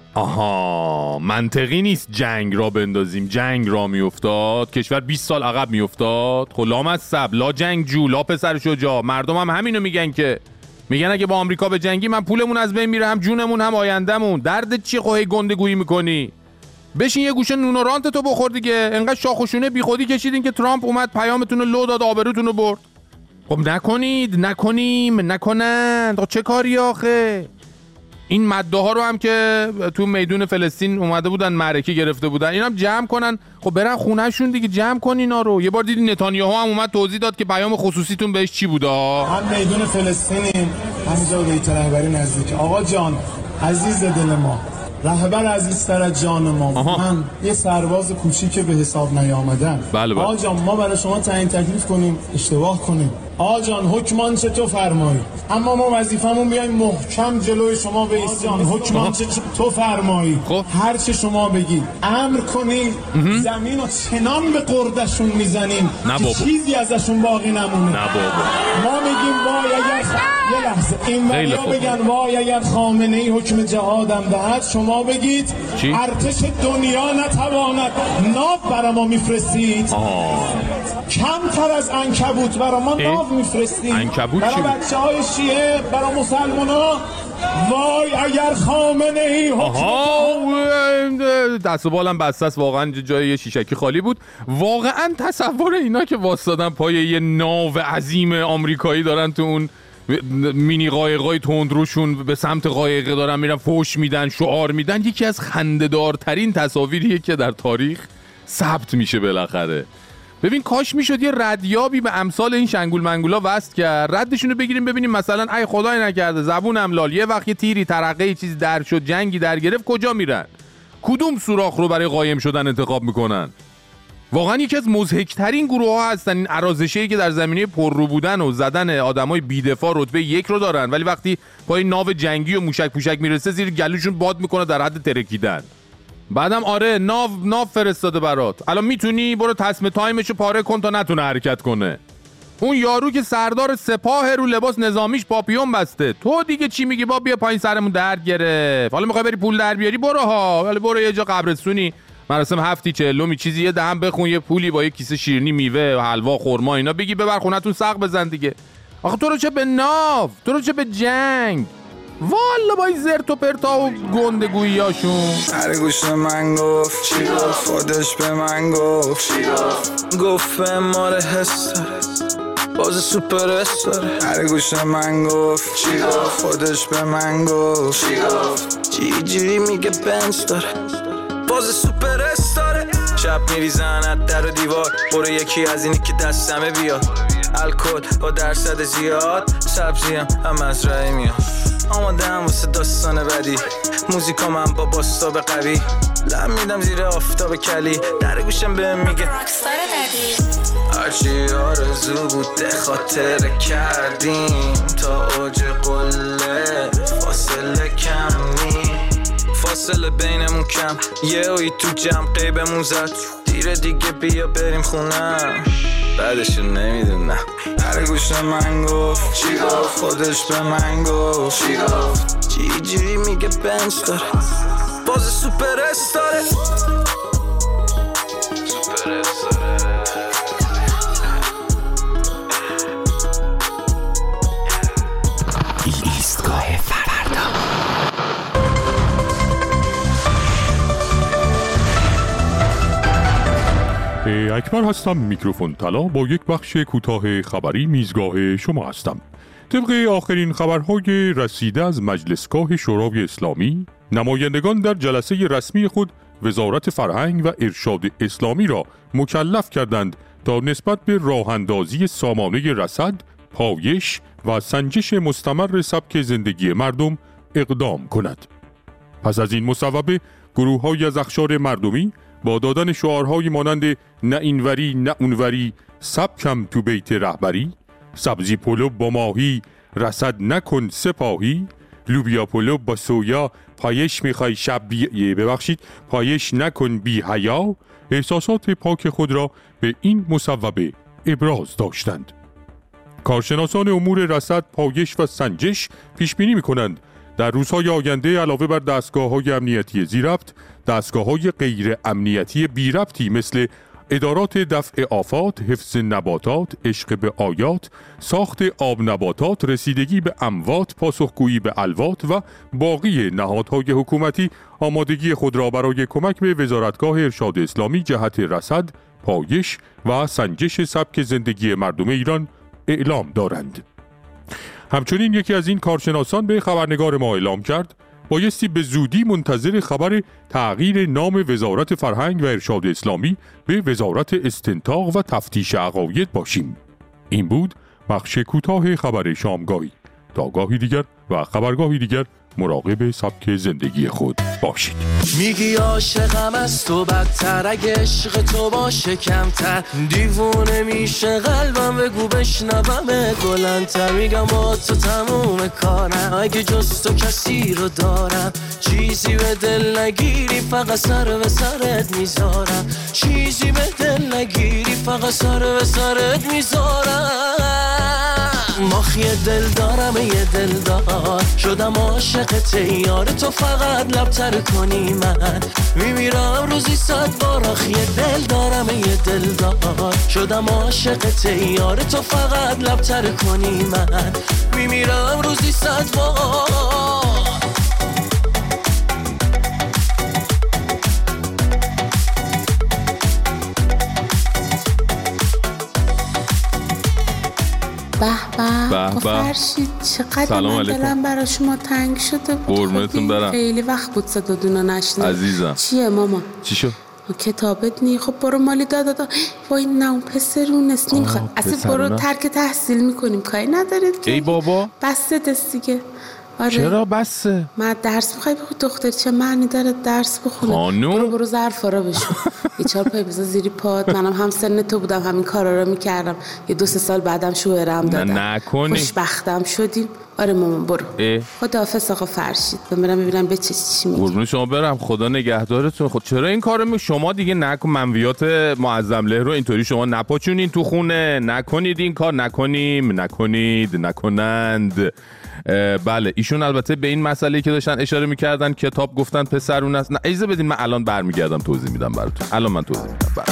آها منطقی نیست جنگ را بندازیم. جنگ را میافتاد کشور بیست سال عقب میافتاد. خلام از سب لا جنگ جو لا پسر شجاع. مردم هم همینو میگن که میگن اگه با آمریکا به جنگی من پولمون از بین میره، هم جونمون هم آیندهمون. دردت چی خواهی گندگویی میکنی؟ بشین یه گوشه نون و رانت تو بخور دیگه. انقدر شاخوشونه بیخودی کشیدین که ترامپ اومد پیامتون رو لو داد، آبروتون رو برد. خب نکنید، نکنیم، نکنند. چه کاری آخه؟ این مده ها رو هم که تو میدون فلسطین اومده بودن معرکه گرفته بودن، اینا هم جمع کنن، خب برن خونهشون دیگه، جمع کن اینا رو. یه بار دیدی نتانیاهو هم اومد توضیح داد که پیام خصوصیتون بهش چی بوده. هم میدون فلسطینیم، همینجا به بیت رهبری نزدیک. آقا جان عزیز دل ما، رهبر عزیزتر از جان ما. آها. من یه سرباز کوچیک به حساب نیامدم. بله بله. آقا جان ما برای شما تعیین تکلیف کنیم اشتباه کنیم. آقا جان حکمان چه تو فرمایی، اما ما وظیفمون بیایم محکم جلوی شما بایستیم. حکمان چه تو فرمایی، خب. هر چه شما بگید امر کنید. زمین رو چنان به قردشون میزنیم که چیزی ازشون باقی نمونه. نه بابا. ما میگیم وای اگر خ... یه لحظه این وریا بگن وای اگر خامنه ای حکم جهادم دهد، شما بگید چی؟ ارتش دنیا نتواند ناو برای ما میفرستید. کمتر از عنکبوت برای ما ناو میفرستید. برای بچه های شیعه، برای مسلمان ها. وای اگر خامنه ای حکم دست و بالم بسته است. واقعا جای شیشکی خالی بود. واقعا تصور اینا که واسادن پای یه ناو عظیم آمریکایی دارن تو اون مینی قایقای تندروشون به سمت قایقه دارن میرن فوش میدن، شعار میدن، یکی از خنده‌دارترین تصاویریه که در تاریخ ثبت میشه بالاخره. ببین کاش میشد یه ردیابی به امثال این شنگول منگولا وصل کرد، ردشون رو بگیریم ببینیم مثلا ای خدای نکرده زبونم لال یه وقت یه تیری ترقه چیزی در شد، جنگی در گرفت، کجا میرن؟ کدوم سوراخ رو برای قایم شدن انتخاب میکنن؟ واقعا یکی از مضحک‌ترین گروه‌ها هستن این ارازشه‌ای که در زمینه پررو بودن و زدن آدمای بی‌دفاع رتبه یک رو دارن، ولی وقتی پای ناو جنگی و موشک پوشک میرسه زیر گلوشون باد میکنه در حد ترکیدن. بعدم آره ناو ناو فرستاده برات، الان میتونی برو تصمیم تایمشو پاره کن تا نتونه حرکت کنه. اون یارو که سردار سپاه رو لباس نظامیش پاپیون بسته، تو دیگه چی میگی؟ با بیا پایین سرمون درد گرفت. حالا میخوای بری پول در بیاری برو ها، ولی برو یه جا قبرستونی مراسم هفتی چهلمی چیزی یه دهم بخون، یه پولی با یه کیسه شیرینی میوه و حلوا خرما اینا بگی ببر خونتون سق بزن دیگه. آخه تو رو چه به ناو، تو رو چه به جنگ، والا با این زرت و پرتا و گندگوییاشون. هر گوش من گفت چی گفت، خودش به من گفت چی گفت، گفت به ماره حس باز سوپر استاره. هر گوش من گفت چی گفت، خودش به من گفت چی گفت، چی جوری میگه بنز داره باز سوپر استاره. شب میریزن از در و دیوار، برو یکی از اینی که دستمه بیاد، الکل با درصد زیاد، سبزیم هم از رای میاد. آمادم واسه داستان بعدی موزیکا من با باستاب قوی لم میدم زیر آفتاب کلی در گوشم بهم میگه راکستار دادی هرچی آرزو بوده خاطر کردیم تا اوج قله فاصله کم نی فاصله بینمون کم یه اوی تو جمع قیبمون زد دیره دیگه بیا بریم خونم بعدشو نمیدونم هر گوش من گفت چی گفت خودش به من گفت چی گفت جی جی میگه بنچ داره باز سوپر استاره سوپر استاره ایستگاه فردا. اکبر هستم، میکروفون طلا با یک بخش کوتاه خبری میزگاه شما هستم. طبق آخرین خبرهای رسیده از مجلسگاه شورای اسلامی، نمایندگان در جلسه رسمی خود وزارت فرهنگ و ارشاد اسلامی را مکلف کردند تا نسبت به راه‌اندازی سامانه رصد، پایش و سنجش مستمر سبک زندگی مردم اقدام کند. پس از این مصوبه، گروه‌های از اقشار مردمی با دادن شعارهای مانند نه اینوری نه اونوری، سبکم تو بیت رهبری، سبزی پلو با ماهی، رصد نکن سپاهی، لوبیا پلو با سویا، پایش میخوای شب بی... ببخشید پایش نکن بی حیا، احساسات پاک خود را به این مصوبه ابراز داشتند. کارشناسان امور رصد، پایش و سنجش پیش بینی می‌کنند در روزهای آینده علاوه بر دستگاه‌های امنیتی ذی‌ربط، دستگاه‌های غیر امنیتی بی‌ربطی مثل ادارات دفع آفات، حفظ نباتات، عشق به آیات، ساخت آب نباتات، رسیدگی به اموات، پاسخگویی به الوات و باقی نهادهای حکومتی آمادگی خود را برای کمک به وزارتگاه ارشاد اسلامی جهت رصد، پایش و سنجش سبک زندگی مردم ایران اعلام دارند. همچنین یکی از این کارشناسان به خبرنگار ما اعلام کرد بایستی به زودی منتظر خبر تغییر نام وزارت فرهنگ و ارشاد اسلامی به وزارت استنتاق و تفتیش عقاید باشیم. این بود بخش کوتاه خبر شامگاهی. تا گاهی دیگر و خبرگاهی دیگر مراقب سبک زندگی خود باشید. میگی عاشقم از تو بدتر، اگه عشق تو باشه کمتر، دیوونه میشه قلبم، بگو بشنوم بلندتر. میگم با تو تموم کارم، اگه جز تو کسی رو دارم، چیزی به دل نگیری فقط سر به سرت میذارم، چیزی به دل نگیری فقط سر به سرت میذارم. ماخی دل دارم یه دل دار، شدم عاشق تیار تو، فقط لبتر کنی من میمیرم روزی صد بار. آخی دل دارم یه دل دار، شدم عاشق تیار تو، فقط لبتر کنی من میمیرم روزی صد بار. به به فرشید، چقدر من دلم برای شما تنگ شده بود. قربونتون برم. خیلی وقت بود صدادونو نشنیدم. عزیزم چیه ماما؟ چی شد؟ کتابت نی؟ خب برو مالی دادا دا. وای نه اون پسرونست نمیخواد. اصلا برو ترک تحصیل میکنیم، کاری ندارید که. ای بابا بسته دست دیگه. آره. چرا بسه؟ من درس میخوای بخون دختر، چه معنی داره درس بخونه؟ خانوم برو برو ظرفا رو بشو. یه چهار پای بذار زیری پات. منم هم سن تو بودم، همین کارا رو میکردم. یه دو سه سال بعدم شوهرم دادم. نه نکنی. خوشبختم شدیم. آره مامان برو. خداحافظ آقا فرشید. بمیرم ببینم به چه چی میگی. قربون شما برم، خدا نگهدارتون. خود چرا این کارو می شما دیگه نکن، منویات معظم له رو اینطوری شما نپاچونین تو خونه. نکنید این کار، نکنیم، نکنید، نکنند. بله ایشون البته به این مسئله که داشتن اشاره میکردن کتاب گفتن پسرون است. نه اجازه بدین من الان برمیگردم توضیح میدم براتون. الان من توضیح میدم براتون.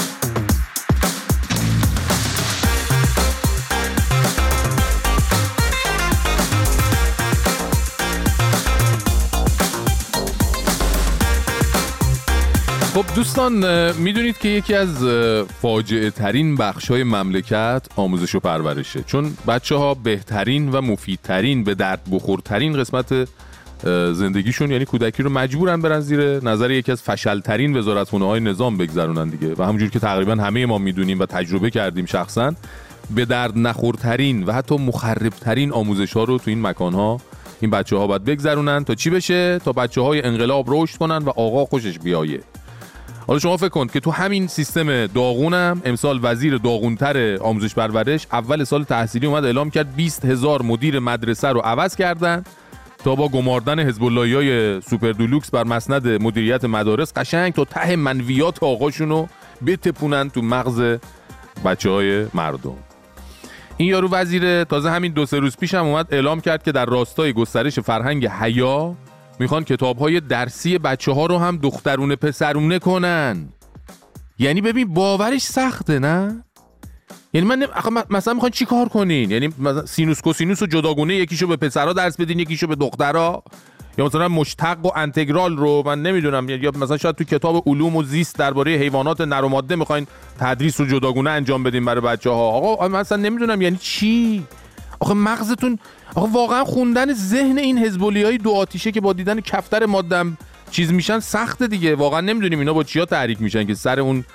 خب دوستان، میدونید که یکی از فاجعه ترین بخشای مملکت آموزش و پرورشه، چون بچه ها بهترین و مفیدترین، به درد بخورترین قسمت زندگیشون یعنی کودکی رو مجبورن برن زیر نظر یکی از فشلترین وزارتخونه های نظام بگذرونن دیگه. و همونجور که تقریبا همه ما میدونیم و تجربه کردیم شخصا، به درد نخورترین و حتی مخربترین آموزش ها رو تو این مکان ها این بچه ها باید بگذرونن تا چی بشه؟ تا بچه های انقلاب رشد کنن و آقا خوشش بیایه. حالا شما فکر کن که تو همین سیستم داغونم امسال وزیر داغونتر آموزش پرورش اول سال تحصیلی اومد اعلام کرد بیست هزار مدیر مدرسه رو عوض کردن تا با گماردن حزب اللهیای سوپر دولوکس بر مسند مدیریت مدارس قشنگ تا ته منویات آقاشونو بتپونن تو مغز بچه‌های مردم. این یارو وزیر تازه همین دو سه روز پیش هم اومد اعلام کرد که در راستای گسترش فرهنگ حیا میخوان کتاب‌های درسی بچه‌ها رو هم دخترونه پسرونه کنن. یعنی ببین باورش سخته نه؟ یعنی من مثلا میخوان چی کار کنین؟ یعنی مثلا سینوس کوسینوس و جداگونه یکیشو به پسرها درس بدین یکیشو به دخترها، یا مثلا مشتق و انتگرال رو من نمیدونم، یا مثلا شاید تو کتاب علوم و زیست درباره حیوانات نر و ماده میخواین تدریس رو جداگونه انجام بدین برای بچه‌ها. آقا مثلا نمیدونم یعنی چی؟ آخه مغزتون آخه واقعا خوندن ذهن این حزب‌اللهیای دو آتیشه که با دیدن کفتر مادم چیز میشن سخته دیگه. واقعا نمیدونیم اینا با چیا تحریک میشن که سر اون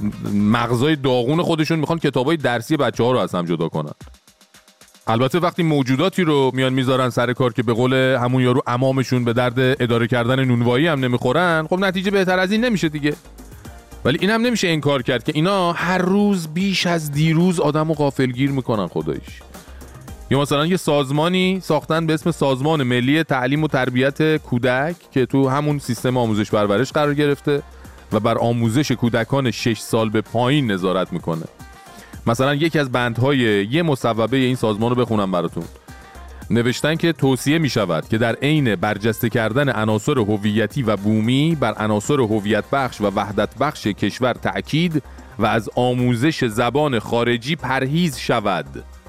مغزای داغون خودشون میخوان کتابای درسی بچه‌ها رو از هم جدا کنن. البته وقتی موجوداتی رو میان میذارن سر کار که به قول همون یارو امامشون به درد اداره کردن نونوایی هم نمیخورن، خب نتیجه بهتر از این نمیشه دیگه. ولی این هم نمیشه انکار کرد که اینا هر روز بیش از دیروز آدمو غافلگیر میکنن خداییش. یا مثلا یه سازمانی ساختن به اسم سازمان ملی تعلیم و تربیت کودک که تو همون سیستم آموزش پرورش قرار گرفته و بر آموزش کودکان شش سال به پایین نظارت میکنه. مثلا یکی از بندهای یه مصوبه این سازمان رو بخونم براتون. نوشتن که توصیه می شود که در عین برجسته کردن عناصر هویتی و بومی بر عناصر هویت بخش و وحدت بخش کشور تأکید و از آموزش زبان خارجی پرهیز شود.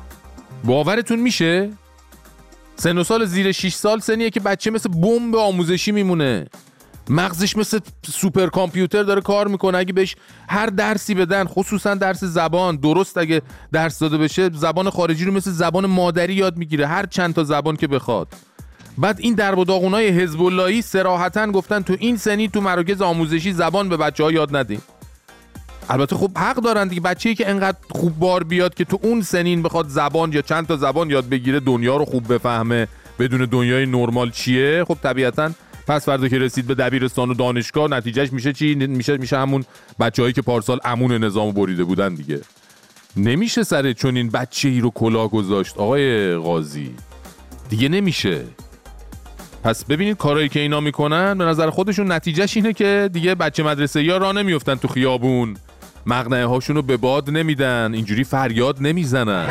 باورتون میشه؟ سن و سال زیر شش سال سنیه که بچه مثل بمب آموزشی میمونه. مغزش مثل سوپر کامپیوتر داره کار میکنه. اگه بهش هر درسی بدن، خصوصا درس زبان، درست اگه درس داده بشه زبان خارجی رو مثل زبان مادری یاد میگیره، هر چند تا زبان که بخواد. بعد این درب و داغونای حزب اللهی صراحتاً گفتن تو این سنی تو مراکز آموزشی زبان به بچه‌ها یاد ندین. البته خب حق دارن دیگه، بچه‌ای که انقدر خوب بار بیاد که تو اون سنین بخواد زبان یا چند تا زبان یاد بگیره، دنیا رو خوب بفهمه، بدون دنیای نرمال چیه، خب طبیعتاً پس فردا که رسید به دبیرستان و دانشگاه نتیجهش میشه چی؟ میشه میشه همون بچه‌هایی که پارسال امون نظامو بریده بودن دیگه. نمیشه سر چون این بچه‌ای رو کلاه گذاشت آقای قاضی. دیگه نمیشه. پس ببینید کارهایی که اینا میکنن به نظر خودشون نتیجهش اینه که دیگه بچه مدرسه‌ای‌ها راه نمیافتن تو خیابون، مقنعه هاشون رو به باد نمیدن، اینجوری فریاد نمیزنن.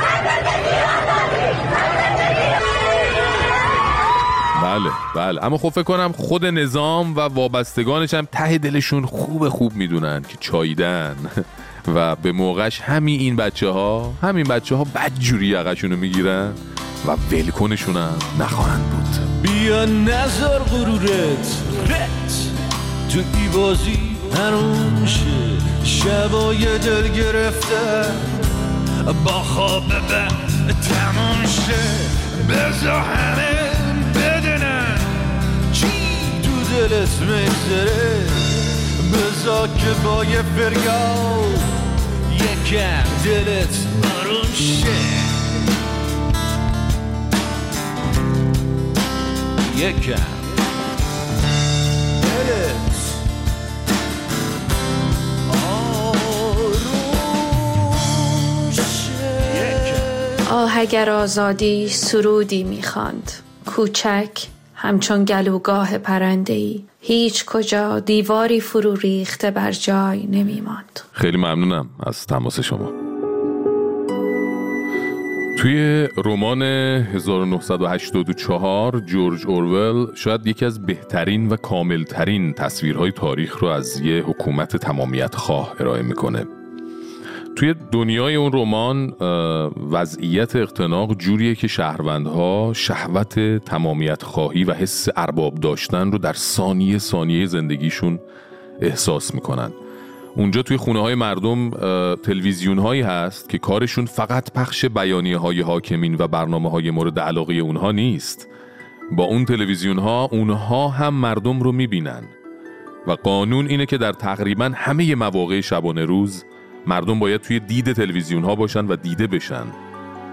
بله بله، اما خب فکر کنم خود نظام و وابستگانش هم ته دلشون خوب خوب میدونن که چاییدن و به موقعش همین این بچه ها همین بچه ها بدجوری یقشونو میگیرن و ولکنشون هم نخواهند بود. بیا نظر غرورت رت تو ای بازی هنون شه، شبای دل گرفته با خواب به تمام شه، بزا همه بدنن چی تو دلت میگذره، بزا که با یه فریاد یکم دلت آروم شه، یکم دلت آروم شه. آه اگر آزادی سرودی میخواند، کوچک همچون گلوگاه پرنده‌ای، هیچ کجا دیواری فرو ریخته بر جای نمیماند. خیلی ممنونم از تماس شما. توی رمان هزار و نهصد و هشتاد و چهار جورج اورول شاید یکی از بهترین و کاملترین تصویرهای تاریخ رو از یه حکومت تمامیت خواه ارائه میکنه. توی دنیای اون رمان وضعیت اختناق جوریه که شهروندها شهوت تمامیت خواهی و حس ارباب داشتن رو در ثانیه ثانیه زندگیشون احساس میکنن. اونجا توی خونه های مردم تلویزیون هایی هست که کارشون فقط پخش بیانیه های حاکمین و برنامه های مورد علاقه اونها نیست. با اون تلویزیون ها اونها هم مردم رو میبینن و قانون اینه که در تقریبا همه مواقع شبانه روز مردم باید توی دید تلویزیون ها باشن و دیده بشن.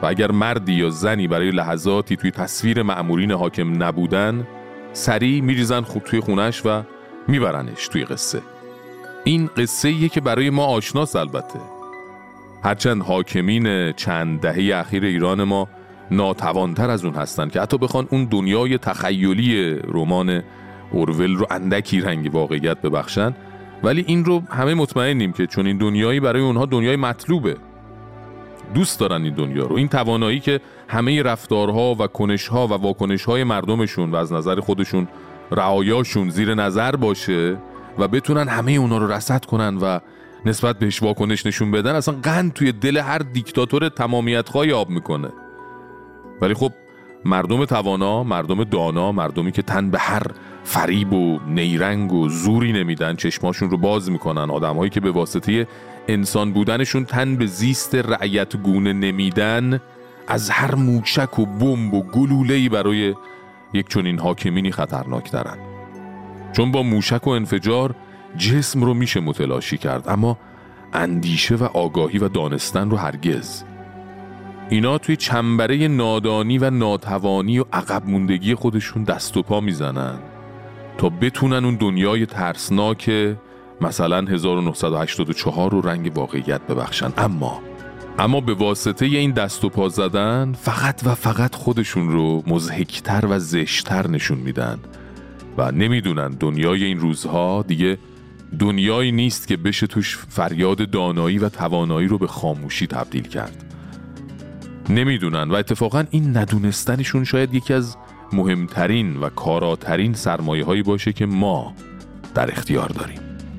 و اگر مردی یا زنی برای لحظاتی توی تصویر مأمورین حاکم نبودن، سریع میریزن خوب توی خونش و میبرنش توی قصه. این قصه ایه که برای ما آشناست البته، هرچند حاکمین چند دهه اخیر ایران ما ناتوانتر از اون هستن که حتی بخوان اون دنیای تخیلی رمان اورول رو اندکی رنگ واقعیت ببخشن، ولی این رو همه مطمئنیم که چون این دنیایی برای اونها دنیای مطلوبه، دوست دارن این دنیا رو، این توانایی که همه رفتارها و کنشها و واکنشهای مردمشون و از نظر خودشون رعایاشون زیر نظر باشه و بتونن همه اونا رو رصد کنن و نسبت بهش واکنش نشون بدن، اصلا قند توی دل هر دیکتاتور تمامیت‌خواه آب میکنه. ولی خب مردم توانا، مردم دانا، مردمی که تن به هر فریب و نیرنگ و زوری نمیدن، چشماشون رو باز میکنن، آدم‌هایی که به واسطه انسان بودنشون تن به زیست رعیت گونه نمیدن، از هر موشک و بمب و گلوله‌ای برای یک چنین حاکمینی خطرناک ترن. چون با موشک و انفجار جسم رو میشه متلاشی کرد، اما اندیشه و آگاهی و دانستن رو هرگز. اینا توی چنبره نادانی و ناتوانی و عقب موندگی خودشون دست و پا میزنن تا بتونن اون دنیای ترسناک مثلا هزار و نهصد و هشتاد و چهار رو رنگ واقعیت ببخشن. اما اما به واسطه این دست و پا زدن فقط و فقط خودشون رو مضحک‌تر و زشت‌تر نشون میدن و نمیدونن دنیای این روزها دیگه دنیایی نیست که بشه توش فریاد دانایی و توانایی رو به خاموشی تبدیل کرد. نمیدونن و اتفاقا این ندونستنشون شاید یکی از مهمترین و کاراترین سرمایه هایی باشه که ما در اختیار داریم.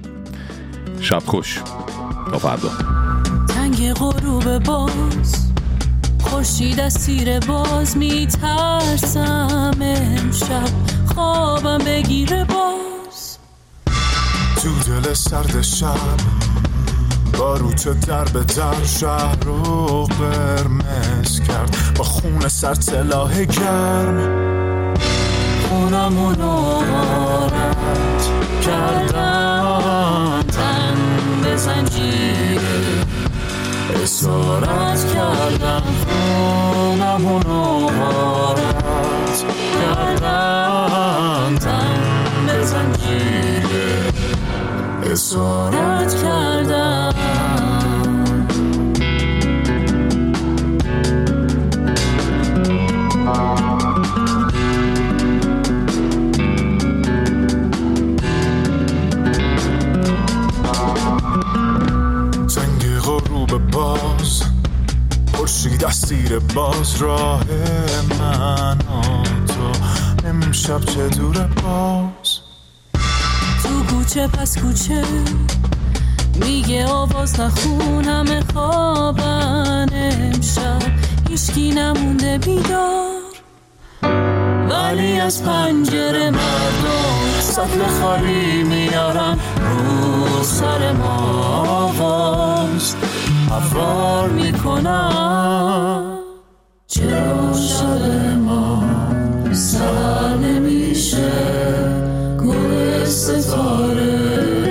شب خوش، تا فردا. تنگ غروب باز، خورشید از تیر باز، میترسم امشب خوابم بگیره باز. تو دل سرد شب باروت در به در شهر رو قرمز کرد با خون سر سلاح گرم. خونمونو غارت کردن، تن به زنجیره اسارت کردن. خونمونو غارت کردن، تن به زنجیره اسارت کردن. زنگ غروب باز، خورشید از تیر باز، راه من و تو امشب چه دوره باز. تو کوچه پس کوچه میگه آواز نخون، همه خوابن امشب هیچکی نمونده بیدار. ولی از پنجره مردم سطل خالی میارن رو سر ما، آواز افرار میکنن. چرا شب ما سر نمیشه گل ستاره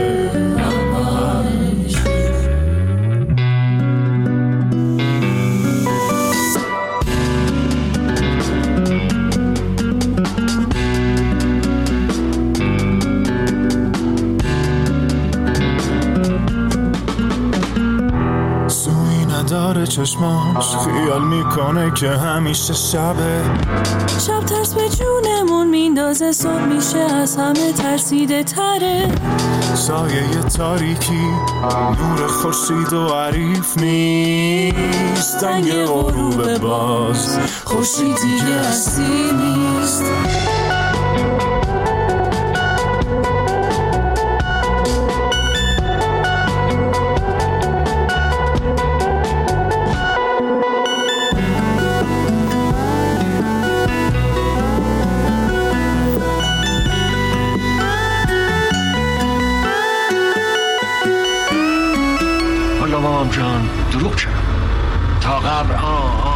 داره چشماش، خیال میکنه که همیشه شبه. شب ترس به جونمون میندازه، صبح میشه از همه ترسیده تره. سایه تاریکی نور خورشید و عریف نیست. تنگ غروب باز، خورشید دیگه هستی نیست. جان دروغ چرا تا قبر آه